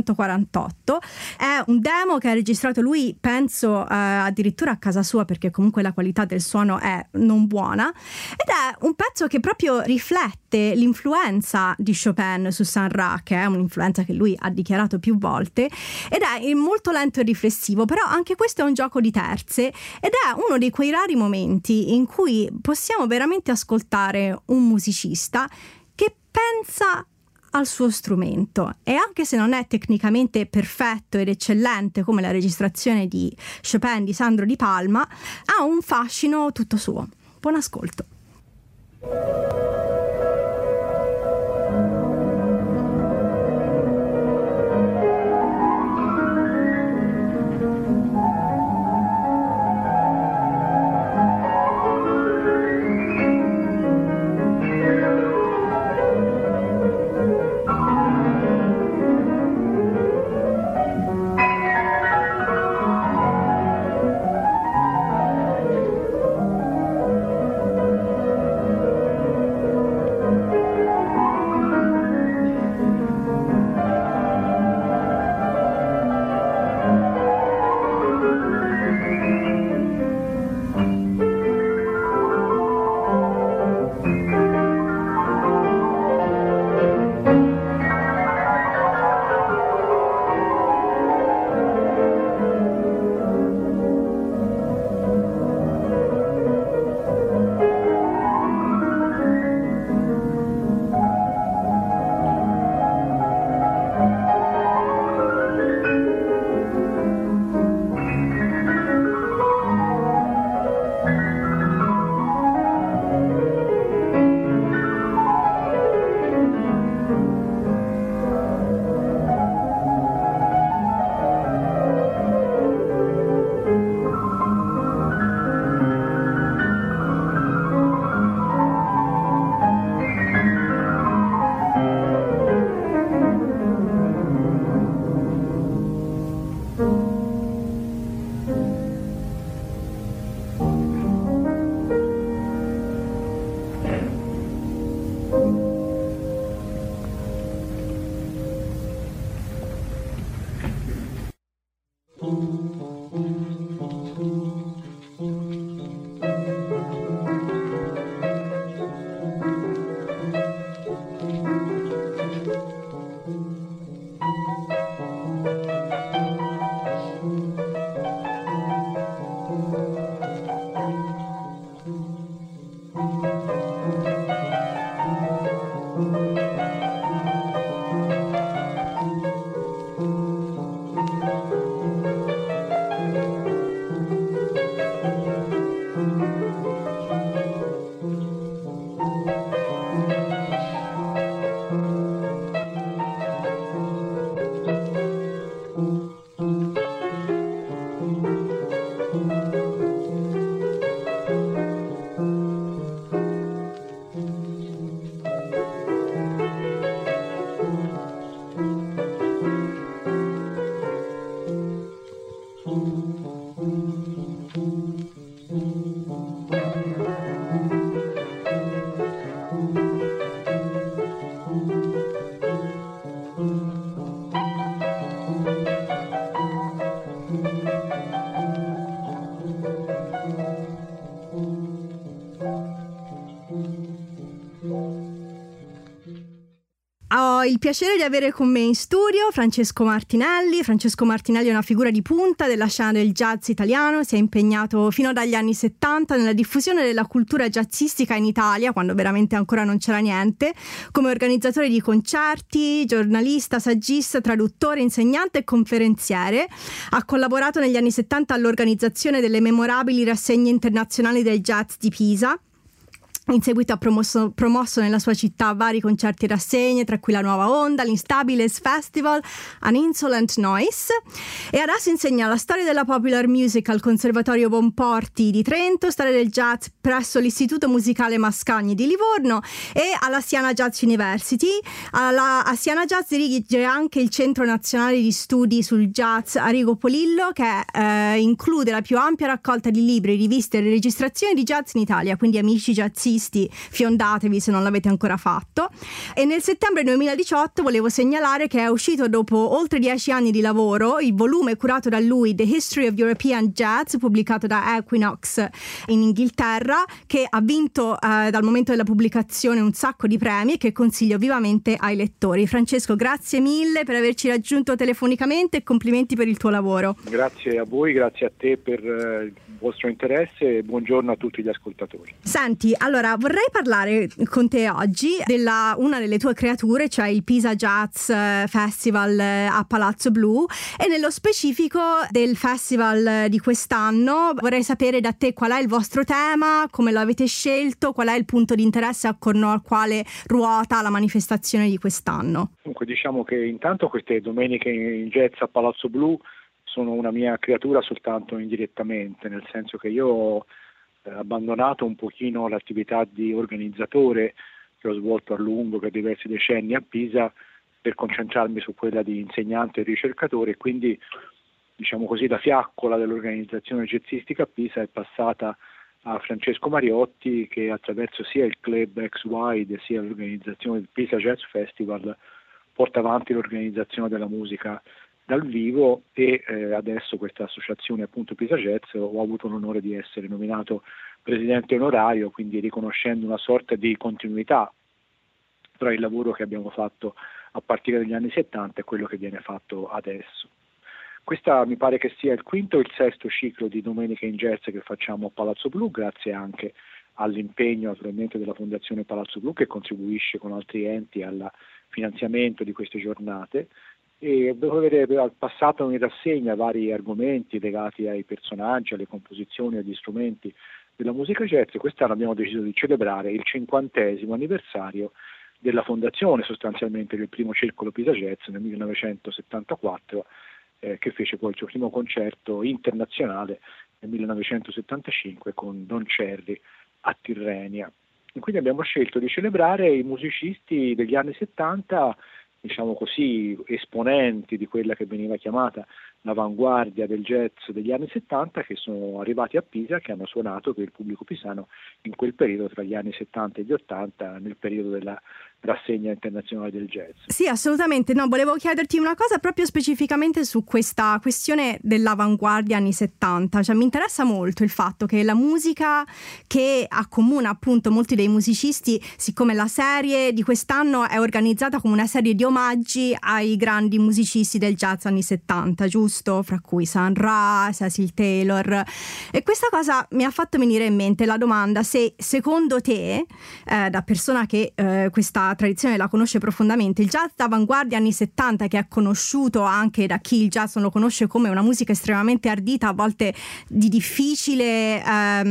1948. È un demo che ha registrato lui, penso addirittura a casa sua, perché comunque la qualità del suono è non buona, ed è un pezzo che proprio riflette l'influenza di Chopin su Sun Ra, che è un'influenza che lui ha dichiarato più volte, ed è molto lento e riflessivo, però anche questo è un gioco di terze ed è uno di quei rari momenti in cui possiamo veramente ascoltare un musicista che pensa al suo strumento, e anche se non è tecnicamente perfetto ed eccellente come la registrazione di Chopin di Sandro Di Palma, ha un fascino tutto suo. Buon ascolto. Ho il piacere di avere con me in studio Francesco Martinelli. Francesco Martinelli è una figura di punta della scena del jazz italiano, si è impegnato fino dagli anni 70 nella diffusione della cultura jazzistica in Italia, quando veramente ancora non c'era niente, come organizzatore di concerti, giornalista, saggista, traduttore, insegnante e conferenziere. Ha collaborato negli anni 70 all'organizzazione delle memorabili rassegne internazionali del jazz di Pisa. In seguito ha promosso nella sua città vari concerti e rassegne, tra cui la Nuova Onda, l'Instabiles Festival, An Insolent Noise, e adesso insegna la storia della popular music al Conservatorio Bonporti di Trento, storia del jazz presso l'Istituto Musicale Mascagni di Livorno e alla Siena Jazz University. A Siena Jazz dirige anche il Centro Nazionale di Studi sul Jazz Arrigo Polillo, che include la più ampia raccolta di libri, riviste e registrazioni di jazz in Italia, quindi amici jazzisti, fiondatevi se non l'avete ancora fatto. E nel settembre 2018 volevo segnalare che è uscito, dopo oltre 10 anni di lavoro, il volume curato da lui, The History of European Jazz, pubblicato da Equinox in Inghilterra, che ha vinto dal momento della pubblicazione un sacco di premi e che consiglio vivamente ai lettori. Francesco, grazie mille per averci raggiunto telefonicamente e complimenti per il tuo lavoro. Grazie a voi, grazie a te per il vostro interesse e buongiorno a tutti gli ascoltatori. Senti, allora vorrei parlare con te oggi della una delle tue creature, cioè il Pisa Jazz Festival a Palazzo Blu, e nello specifico del festival di quest'anno. Vorrei sapere da te qual è il vostro tema, come lo avete scelto, qual è il punto di interesse attorno al quale ruota la manifestazione di quest'anno. Dunque, diciamo che intanto queste domeniche in jazz a Palazzo Blu sono una mia creatura soltanto indirettamente, nel senso che io ho abbandonato un pochino l'attività di organizzatore che ho svolto a lungo per diversi decenni a Pisa per concentrarmi su quella di insegnante e ricercatore, e quindi, diciamo così, la fiaccola dell'organizzazione jazzistica a Pisa è passata a Francesco Mariotti, che attraverso sia il club X-Wide sia l'organizzazione del Pisa Jazz Festival porta avanti l'organizzazione della musica dal vivo, e adesso questa associazione, appunto Pisa Jazz, ho avuto l'onore di essere nominato presidente onorario, quindi riconoscendo una sorta di continuità tra il lavoro che abbiamo fatto a partire dagli anni 70 e quello che viene fatto adesso. Questa mi pare che sia il quinto o il sesto ciclo di Domeniche in Jazz che facciamo a Palazzo Blu, grazie anche all'impegno naturalmente della Fondazione Palazzo Blu, che contribuisce con altri enti al finanziamento di queste giornate. E dopo aver passato in rassegna vari argomenti legati ai personaggi, alle composizioni, agli strumenti della musica jazz, quest'anno abbiamo deciso di celebrare il 50° anniversario della fondazione sostanzialmente del primo circolo Pisa Jazz nel 1974, che fece poi il suo primo concerto internazionale nel 1975 con Don Cherry a Tirrenia. E quindi abbiamo scelto di celebrare i musicisti degli anni 70, diciamo così, esponenti di quella che veniva chiamata l'avanguardia del jazz degli anni 70, che sono arrivati a Pisa, che hanno suonato per il pubblico pisano in quel periodo tra gli anni 70 e gli 80, nel periodo della rassegna internazionale del jazz. Sì, assolutamente. No, volevo chiederti una cosa proprio specificamente su questa questione dell'avanguardia anni 70. Cioè, mi interessa molto il fatto che la musica che accomuna appunto molti dei musicisti, siccome la serie di quest'anno è organizzata come una serie di omaggi ai grandi musicisti del jazz anni 70, giusto? Fra cui Sun Ra, Cecil Taylor. E questa cosa mi ha fatto venire in mente la domanda se secondo te, da persona che questa tradizione la conosce profondamente, il jazz d'avanguardia anni 70, che è conosciuto anche da chi il jazz non lo conosce come una musica estremamente ardita, a volte di difficile,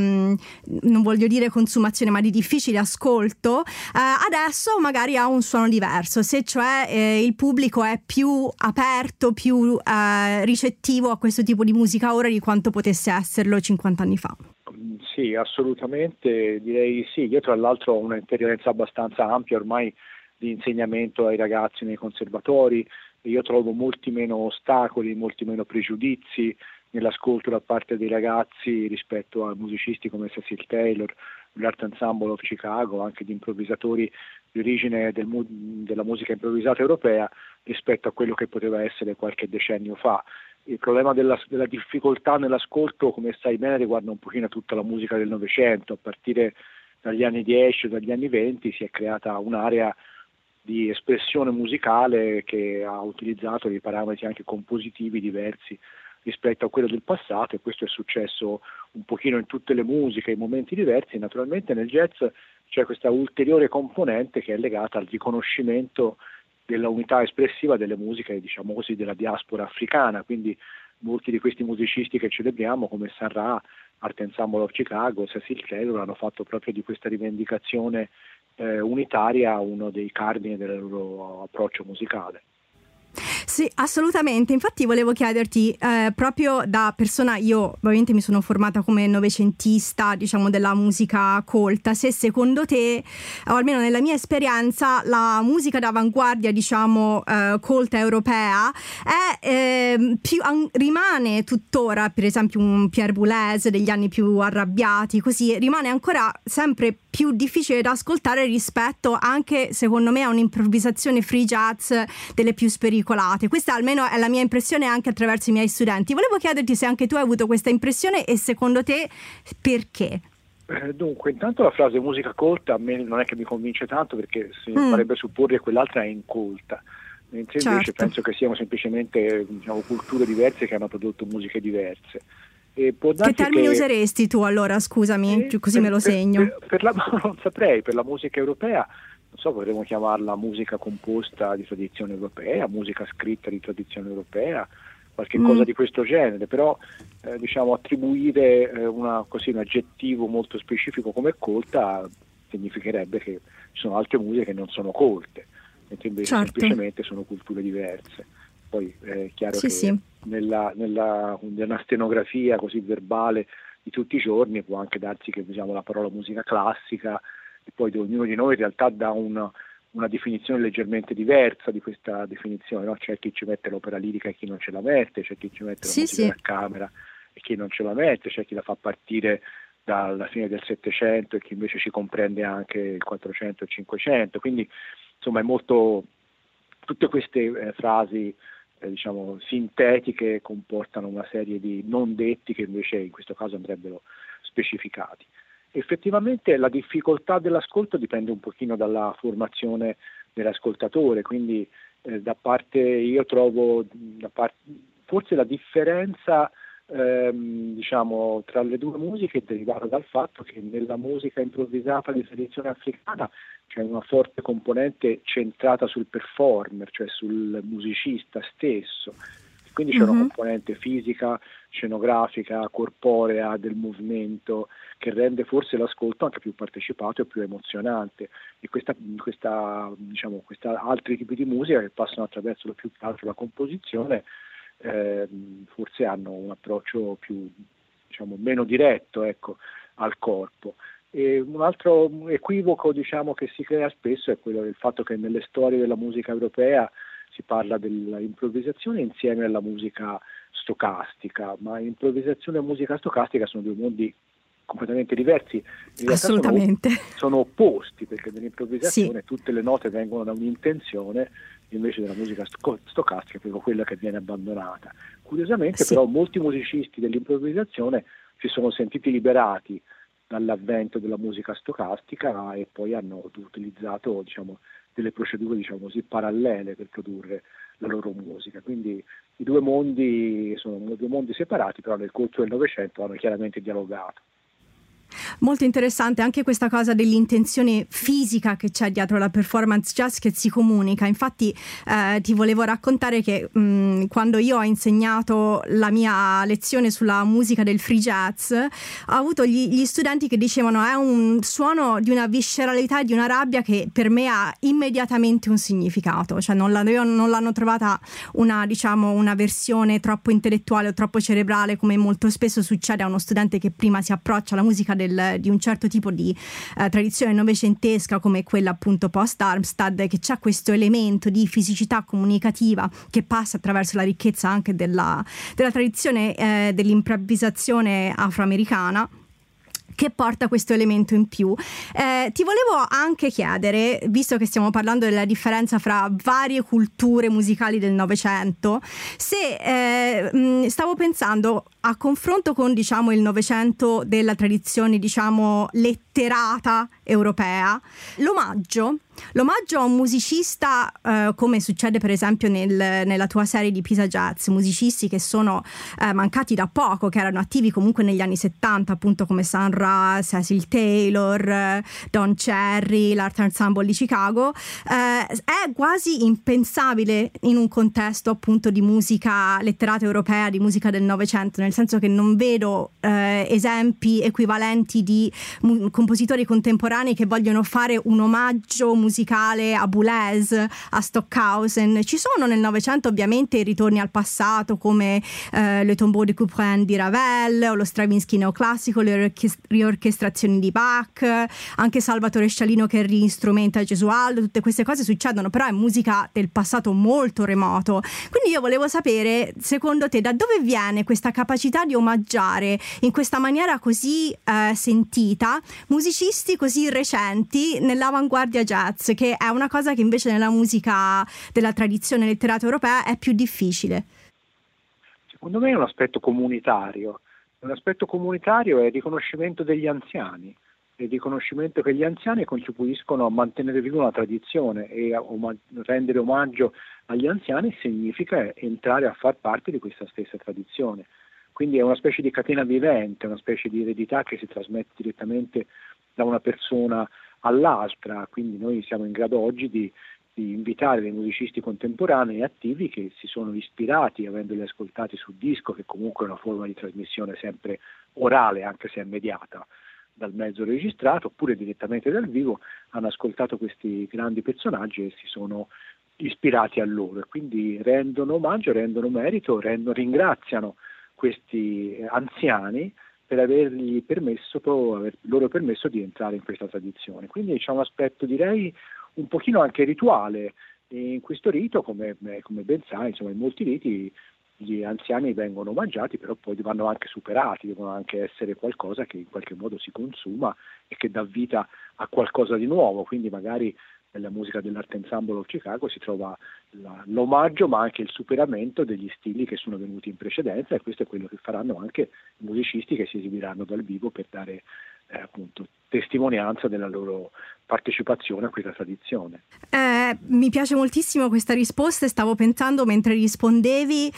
non voglio dire consumazione, ma di difficile ascolto, adesso magari ha un suono diverso, se cioè il pubblico è più aperto, più ricettivo a questo tipo di musica ora di quanto potesse esserlo 50 anni fa. Sì, assolutamente, direi sì. Io tra l'altro ho un'esperienza abbastanza ampia ormai di insegnamento ai ragazzi nei conservatori, e io trovo molti meno ostacoli, molti meno pregiudizi nell'ascolto da parte dei ragazzi rispetto a musicisti come Cecil Taylor, l'Art Ensemble of Chicago, anche di improvvisatori di origine della musica improvvisata europea, rispetto a quello che poteva essere qualche decennio fa. Il problema della difficoltà nell'ascolto, come sai bene, riguarda un pochino tutta la musica del Novecento. A partire dagli anni 10 o dagli anni 20 si è creata un'area di espressione musicale che ha utilizzato dei parametri anche compositivi diversi rispetto a quello del passato, e questo è successo un pochino in tutte le musiche, in momenti diversi. Naturalmente nel jazz c'è questa ulteriore componente che è legata al riconoscimento della unità espressiva delle musiche, diciamo così, della diaspora africana, quindi molti di questi musicisti che celebriamo come Sun Ra, Art Ensemble of Chicago, Cecil Taylor hanno fatto proprio di questa rivendicazione unitaria uno dei cardini del loro approccio musicale. Sì, assolutamente. Infatti volevo chiederti, proprio da persona, io ovviamente mi sono formata come novecentista, diciamo, della musica colta, se secondo te, o almeno nella mia esperienza, la musica d'avanguardia, diciamo, colta europea è rimane tuttora, per esempio un Pierre Boulez degli anni più arrabbiati, così rimane ancora sempre più difficile da ascoltare rispetto anche, secondo me, a un'improvvisazione free jazz delle più spericolate. Questa almeno è la mia impressione anche attraverso i miei studenti. Volevo chiederti se anche tu hai avuto questa impressione e secondo te perché? Dunque, intanto la frase musica colta a me non è che mi convince tanto, perché si farebbe supporre che quell'altra è incolta, mentre invece penso che siano semplicemente, diciamo, culture diverse che hanno prodotto musiche diverse. E può darsi che termine useresti tu allora, scusami, così me lo segno. Non saprei, per la musica europea, non so, potremmo chiamarla musica composta di tradizione europea, musica scritta di tradizione europea, qualche cosa di questo genere, però diciamo attribuire un aggettivo molto specifico come colta significherebbe che ci sono altre musiche che non sono colte, mentre invece semplicemente sono culture diverse. Poi è chiaro che nella stenografia così verbale di tutti i giorni può anche darsi che usiamo la parola musica classica e poi ognuno di noi in realtà dà una definizione leggermente diversa di questa definizione, no? C'è chi ci mette l'opera lirica e chi non ce la mette, c'è chi ci mette la musica da camera e chi non ce la mette, c'è chi la fa partire dalla fine del Settecento e chi invece ci comprende anche il 400 e il 500, quindi insomma è molto, tutte queste frasi diciamo sintetiche comportano una serie di non detti che invece in questo caso andrebbero specificati. Effettivamente la difficoltà dell'ascolto dipende un pochino dalla formazione dell'ascoltatore, quindi io trovo forse la differenza diciamo tra le due musiche è derivata dal fatto che nella musica improvvisata di tradizione africana c'è una forte componente centrata sul performer, cioè sul musicista stesso, quindi c'è una componente fisica, scenografica, corporea del movimento che rende forse l'ascolto anche più partecipato e più emozionante, e questa altri tipi di musica che passano attraverso più che altro la composizione forse hanno un approccio più, diciamo, meno diretto, ecco, al corpo. E un altro equivoco, diciamo, che si crea spesso è quello del fatto che nelle storie della musica europea si parla dell'improvvisazione insieme alla musica stocastica, ma improvvisazione e musica stocastica sono due mondi completamente diversi. Assolutamente. Sono opposti, perché nell'improvvisazione tutte le note vengono da un'intenzione, invece della musica stocastica è proprio quella che viene abbandonata. Curiosamente però molti musicisti dell'improvvisazione si sono sentiti liberati dall'avvento della musica stocastica e poi hanno utilizzato, diciamo, delle procedure, diciamo così, parallele per produrre la loro musica. Quindi i due mondi sono due mondi separati, però nel corso del Novecento hanno chiaramente dialogato. Molto interessante anche questa cosa dell'intenzione fisica che c'è dietro la performance jazz che si comunica. Infatti ti volevo raccontare che quando io ho insegnato la mia lezione sulla musica del free jazz ho avuto gli studenti che dicevano è un suono di una visceralità e di una rabbia che per me ha immediatamente un significato, cioè non l'hanno trovata una versione troppo intellettuale o troppo cerebrale come molto spesso succede a uno studente che prima si approccia alla musica di un certo tipo di tradizione novecentesca come quella appunto post-Armstad, che c'ha questo elemento di fisicità comunicativa che passa attraverso la ricchezza anche della tradizione dell'improvvisazione afroamericana, che porta questo elemento in più. Ti volevo anche chiedere, visto che stiamo parlando della differenza fra varie culture musicali del Novecento, se stavo pensando a confronto con, diciamo, il Novecento della tradizione, diciamo, letterata europea, l'omaggio L'omaggio a un musicista, come succede per esempio nella tua serie di Pisa Jazz, musicisti che sono mancati da poco, che erano attivi comunque negli anni 70, appunto come Sun Ra, Cecil Taylor, Don Cherry, l'Art Ensemble di Chicago, è quasi impensabile in un contesto appunto di musica letterata europea, di musica del Novecento, nel senso che non vedo esempi equivalenti di compositori contemporanei che vogliono fare un omaggio musicale a Boulez, a Stockhausen. Ci sono nel Novecento ovviamente i ritorni al passato come Le Tombeau de Couperin di Ravel o lo Stravinsky neoclassico, le riorchestrazioni di Bach, anche Salvatore Scialino che ristrumenta Gesualdo. Tutte queste cose succedono, però è musica del passato molto remoto. Quindi io volevo sapere, secondo te, da dove viene questa capacità di omaggiare in questa maniera così sentita musicisti così recenti nell'avanguardia jazz, che è una cosa che invece nella musica della tradizione letterata europea è più difficile? Secondo me è un aspetto comunitario. Un aspetto comunitario è il riconoscimento degli anziani, il riconoscimento che gli anziani contribuiscono a mantenere viva una tradizione, e rendere omaggio agli anziani significa entrare a far parte di questa stessa tradizione. Quindi è una specie di catena vivente, una specie di eredità che si trasmette direttamente da una persona all'altra. Quindi noi siamo in grado oggi di invitare dei musicisti contemporanei attivi che si sono ispirati, avendoli ascoltati su disco, che comunque è una forma di trasmissione sempre orale, anche se è mediata dal mezzo registrato, oppure direttamente dal vivo, hanno ascoltato questi grandi personaggi e si sono ispirati a loro, e quindi rendono omaggio, rendono merito, ringraziano questi anziani per aver loro permesso di entrare in questa tradizione. Quindi c'è un aspetto, direi, un pochino anche rituale in questo rito, come ben sai, insomma, in molti riti gli anziani vengono omaggiati, però poi vanno anche superati, devono anche essere qualcosa che in qualche modo si consuma e che dà vita a qualcosa di nuovo. Quindi magari nella musica dell'Art Ensemble of Chicago si trova l'omaggio, ma anche il superamento degli stili che sono venuti in precedenza, e questo è quello che faranno anche i musicisti che si esibiranno dal vivo per dare appunto testimonianza della loro partecipazione a questa tradizione. Mi piace moltissimo questa risposta, e stavo pensando mentre rispondevi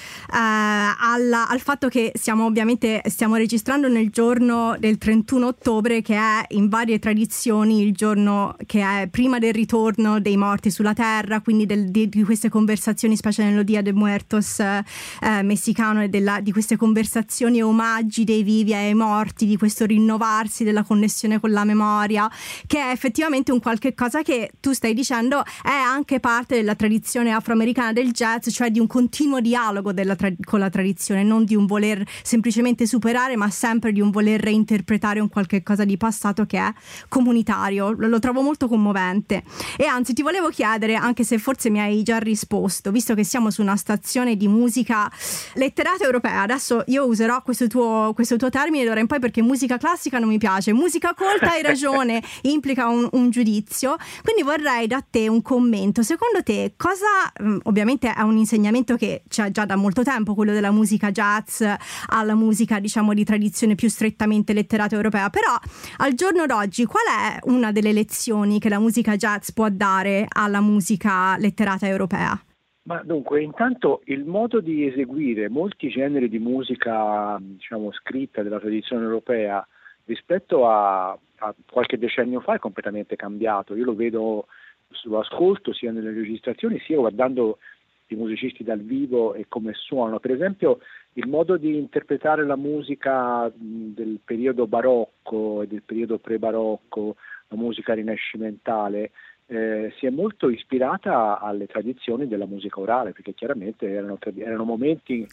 al fatto che stiamo registrando nel giorno del 31 ottobre, che è in varie tradizioni il giorno che è prima del ritorno dei morti sulla terra, quindi di queste conversazioni, specie nello Dia de Muertos messicano, e di queste conversazioni e omaggi dei vivi ai morti, di questo rinnovarsi della connessione con la memoria, che è effettivamente un qualche cosa che tu stai dicendo è anche parte della tradizione afroamericana del jazz, cioè di un continuo dialogo con la tradizione, non di un voler semplicemente superare, ma sempre di un voler reinterpretare un qualche cosa di passato che è comunitario. Lo trovo molto commovente. E anzi, ti volevo chiedere, anche se forse mi hai già risposto, visto che siamo su una stazione di musica letterata europea, adesso io userò questo tuo termine d'ora in poi, perché musica classica non mi piace, musica colta hai ragione, implica un giudizio, quindi vorrei da te un commento. Secondo te cosa, ovviamente è un insegnamento che c'è già da molto tempo, quello della musica jazz alla musica diciamo di tradizione più strettamente letterata europea, però al giorno d'oggi qual è una delle lezioni che la musica jazz può dare alla musica letterata europea? Ma dunque, intanto il modo di eseguire molti generi di musica, diciamo, scritta della tradizione europea rispetto a qualche decennio fa è completamente cambiato. Io lo vedo sull'ascolto, sia nelle registrazioni, sia guardando i musicisti dal vivo e come suonano. Per esempio, il modo di interpretare la musica del periodo barocco e del periodo pre-barocco, la musica rinascimentale, si è molto ispirata alle tradizioni della musica orale, perché chiaramente erano momenti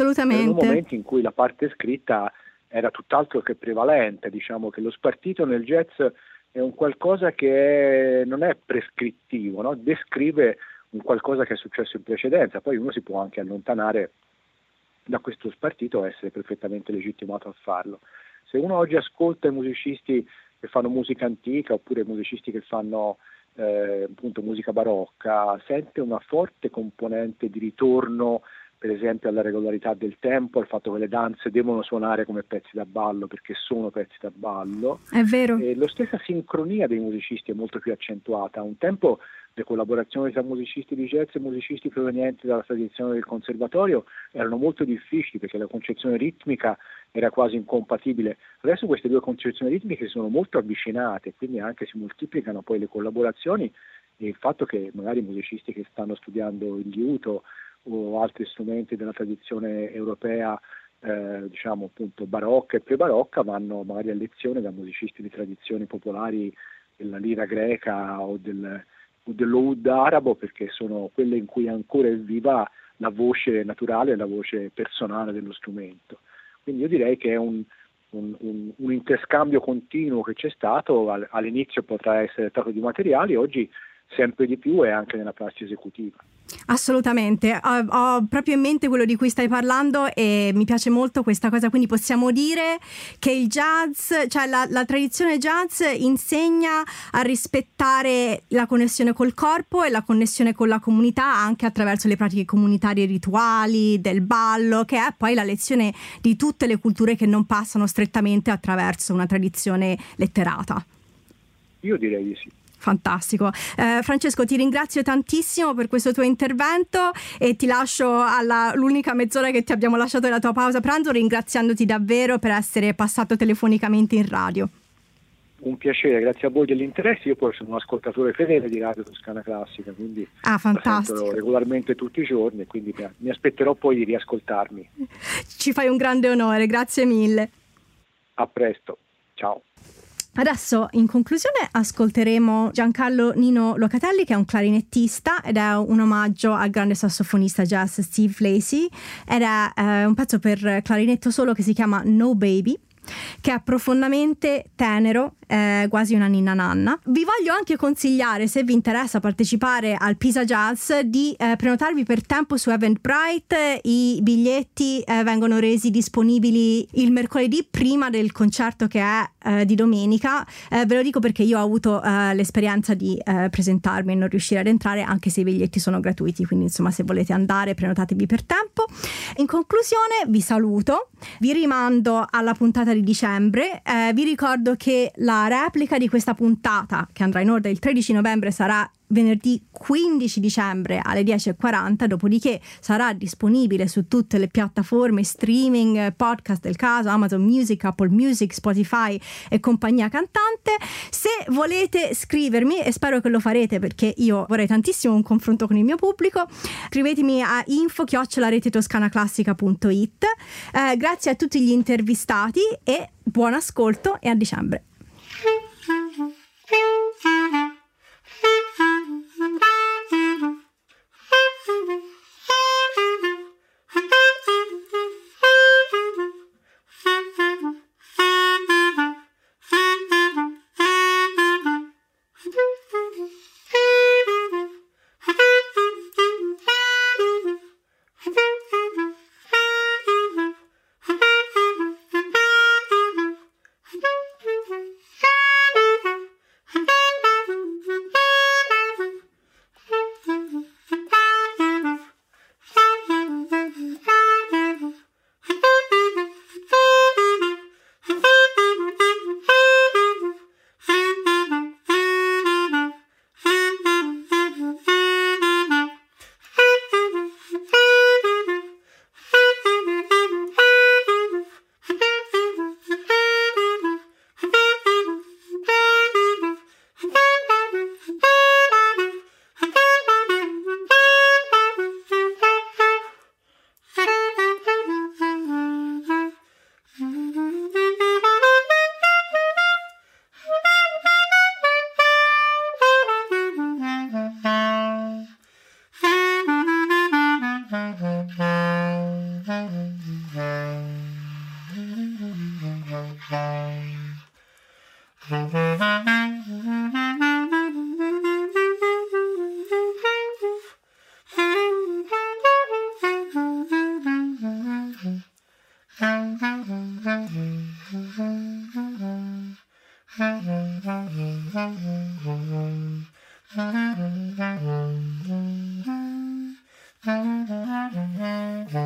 in cui la parte scritta era tutt'altro che prevalente. Diciamo che lo spartito nel jazz è un qualcosa che non è prescrittivo, no? Descrive un qualcosa che è successo in precedenza, poi uno si può anche allontanare da questo spartito e essere perfettamente legittimato a farlo. Se uno oggi ascolta i musicisti che fanno musica antica, oppure i musicisti che fanno appunto musica barocca, sente una forte componente di ritorno per esempio alla regolarità del tempo, al fatto che le danze devono suonare come pezzi da ballo perché sono pezzi da ballo. È vero. E la stessa sincronia dei musicisti è molto più accentuata. Un tempo le collaborazioni tra musicisti di jazz e musicisti provenienti dalla tradizione del conservatorio erano molto difficili perché la concezione ritmica era quasi incompatibile. Adesso queste due concezioni ritmiche sono molto avvicinate, quindi anche si moltiplicano poi le collaborazioni, e il fatto che magari musicisti che stanno studiando il liuto o altri strumenti della tradizione europea, diciamo appunto barocca e pre-barocca, vanno magari a lezione da musicisti di tradizioni popolari della lira greca o dell'oud arabo, perché sono quelle in cui ancora è viva la voce naturale, la voce personale dello strumento. Quindi io direi che è un interscambio continuo che c'è stato. All'inizio potrà essere stato di materiali, oggi sempre di più, e anche nella prassi esecutiva. Assolutamente, ho proprio in mente quello di cui stai parlando e mi piace molto questa cosa, quindi possiamo dire che il jazz, cioè la tradizione jazz insegna a rispettare la connessione col corpo e la connessione con la comunità anche attraverso le pratiche comunitarie rituali, del ballo, che è poi la lezione di tutte le culture che non passano strettamente attraverso una tradizione letterata. Io direi di sì. Fantastico. Francesco, ti ringrazio tantissimo per questo tuo intervento e ti lascio all'unica mezz'ora che ti abbiamo lasciato nella tua pausa pranzo, ringraziandoti davvero per essere passato telefonicamente in radio. Un piacere, grazie a voi dell'interesse. Io poi sono un ascoltatore fedele di Radio Toscana Classica, quindi fantastico. sento regolarmente tutti i giorni e quindi mi aspetterò poi di riascoltarmi. Ci fai un grande onore, grazie mille. A presto, ciao. Adesso in conclusione ascolteremo Giancarlo Nino Locatelli, che è un clarinettista ed è un omaggio al grande sassofonista jazz Steve Lacy, ed è un pezzo per clarinetto solo che si chiama No Baby, che è profondamente tenero, quasi una ninna nanna. Vi voglio anche consigliare, se vi interessa partecipare al Pisa Jazz, di prenotarvi per tempo su Eventbrite. I biglietti vengono resi disponibili il mercoledì prima del concerto, che è di domenica. Ve lo dico perché io ho avuto l'esperienza di presentarmi e non riuscire ad entrare, anche se i biglietti sono gratuiti, quindi insomma se volete andare prenotatevi per tempo. In conclusione vi saluto, vi rimando alla puntata di dicembre, vi ricordo che la replica di questa puntata, che andrà in onda il 13 novembre, sarà venerdì 15 dicembre alle 10:40, dopodiché sarà disponibile su tutte le piattaforme streaming, podcast del caso, Amazon Music, Apple Music, Spotify e compagnia cantante. Se volete scrivermi, e spero che lo farete perché io vorrei tantissimo un confronto con il mio pubblico, scrivetemi a info@retetoscanaclassica.it. Grazie a tutti gli intervistati e buon ascolto, e a dicembre. Mm-hmm.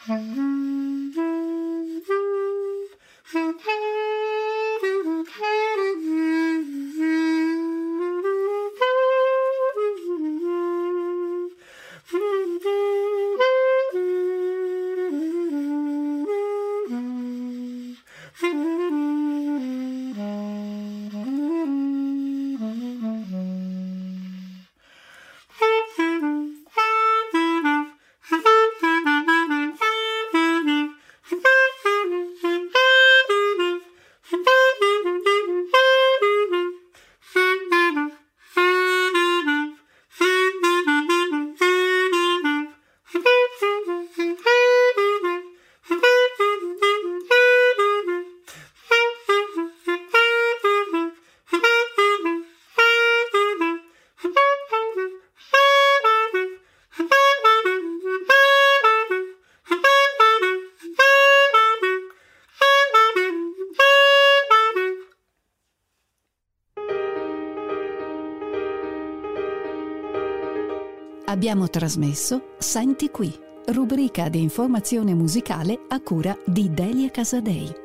Abbiamo trasmesso Senti qui, rubrica di informazione musicale a cura di Delia Casadei.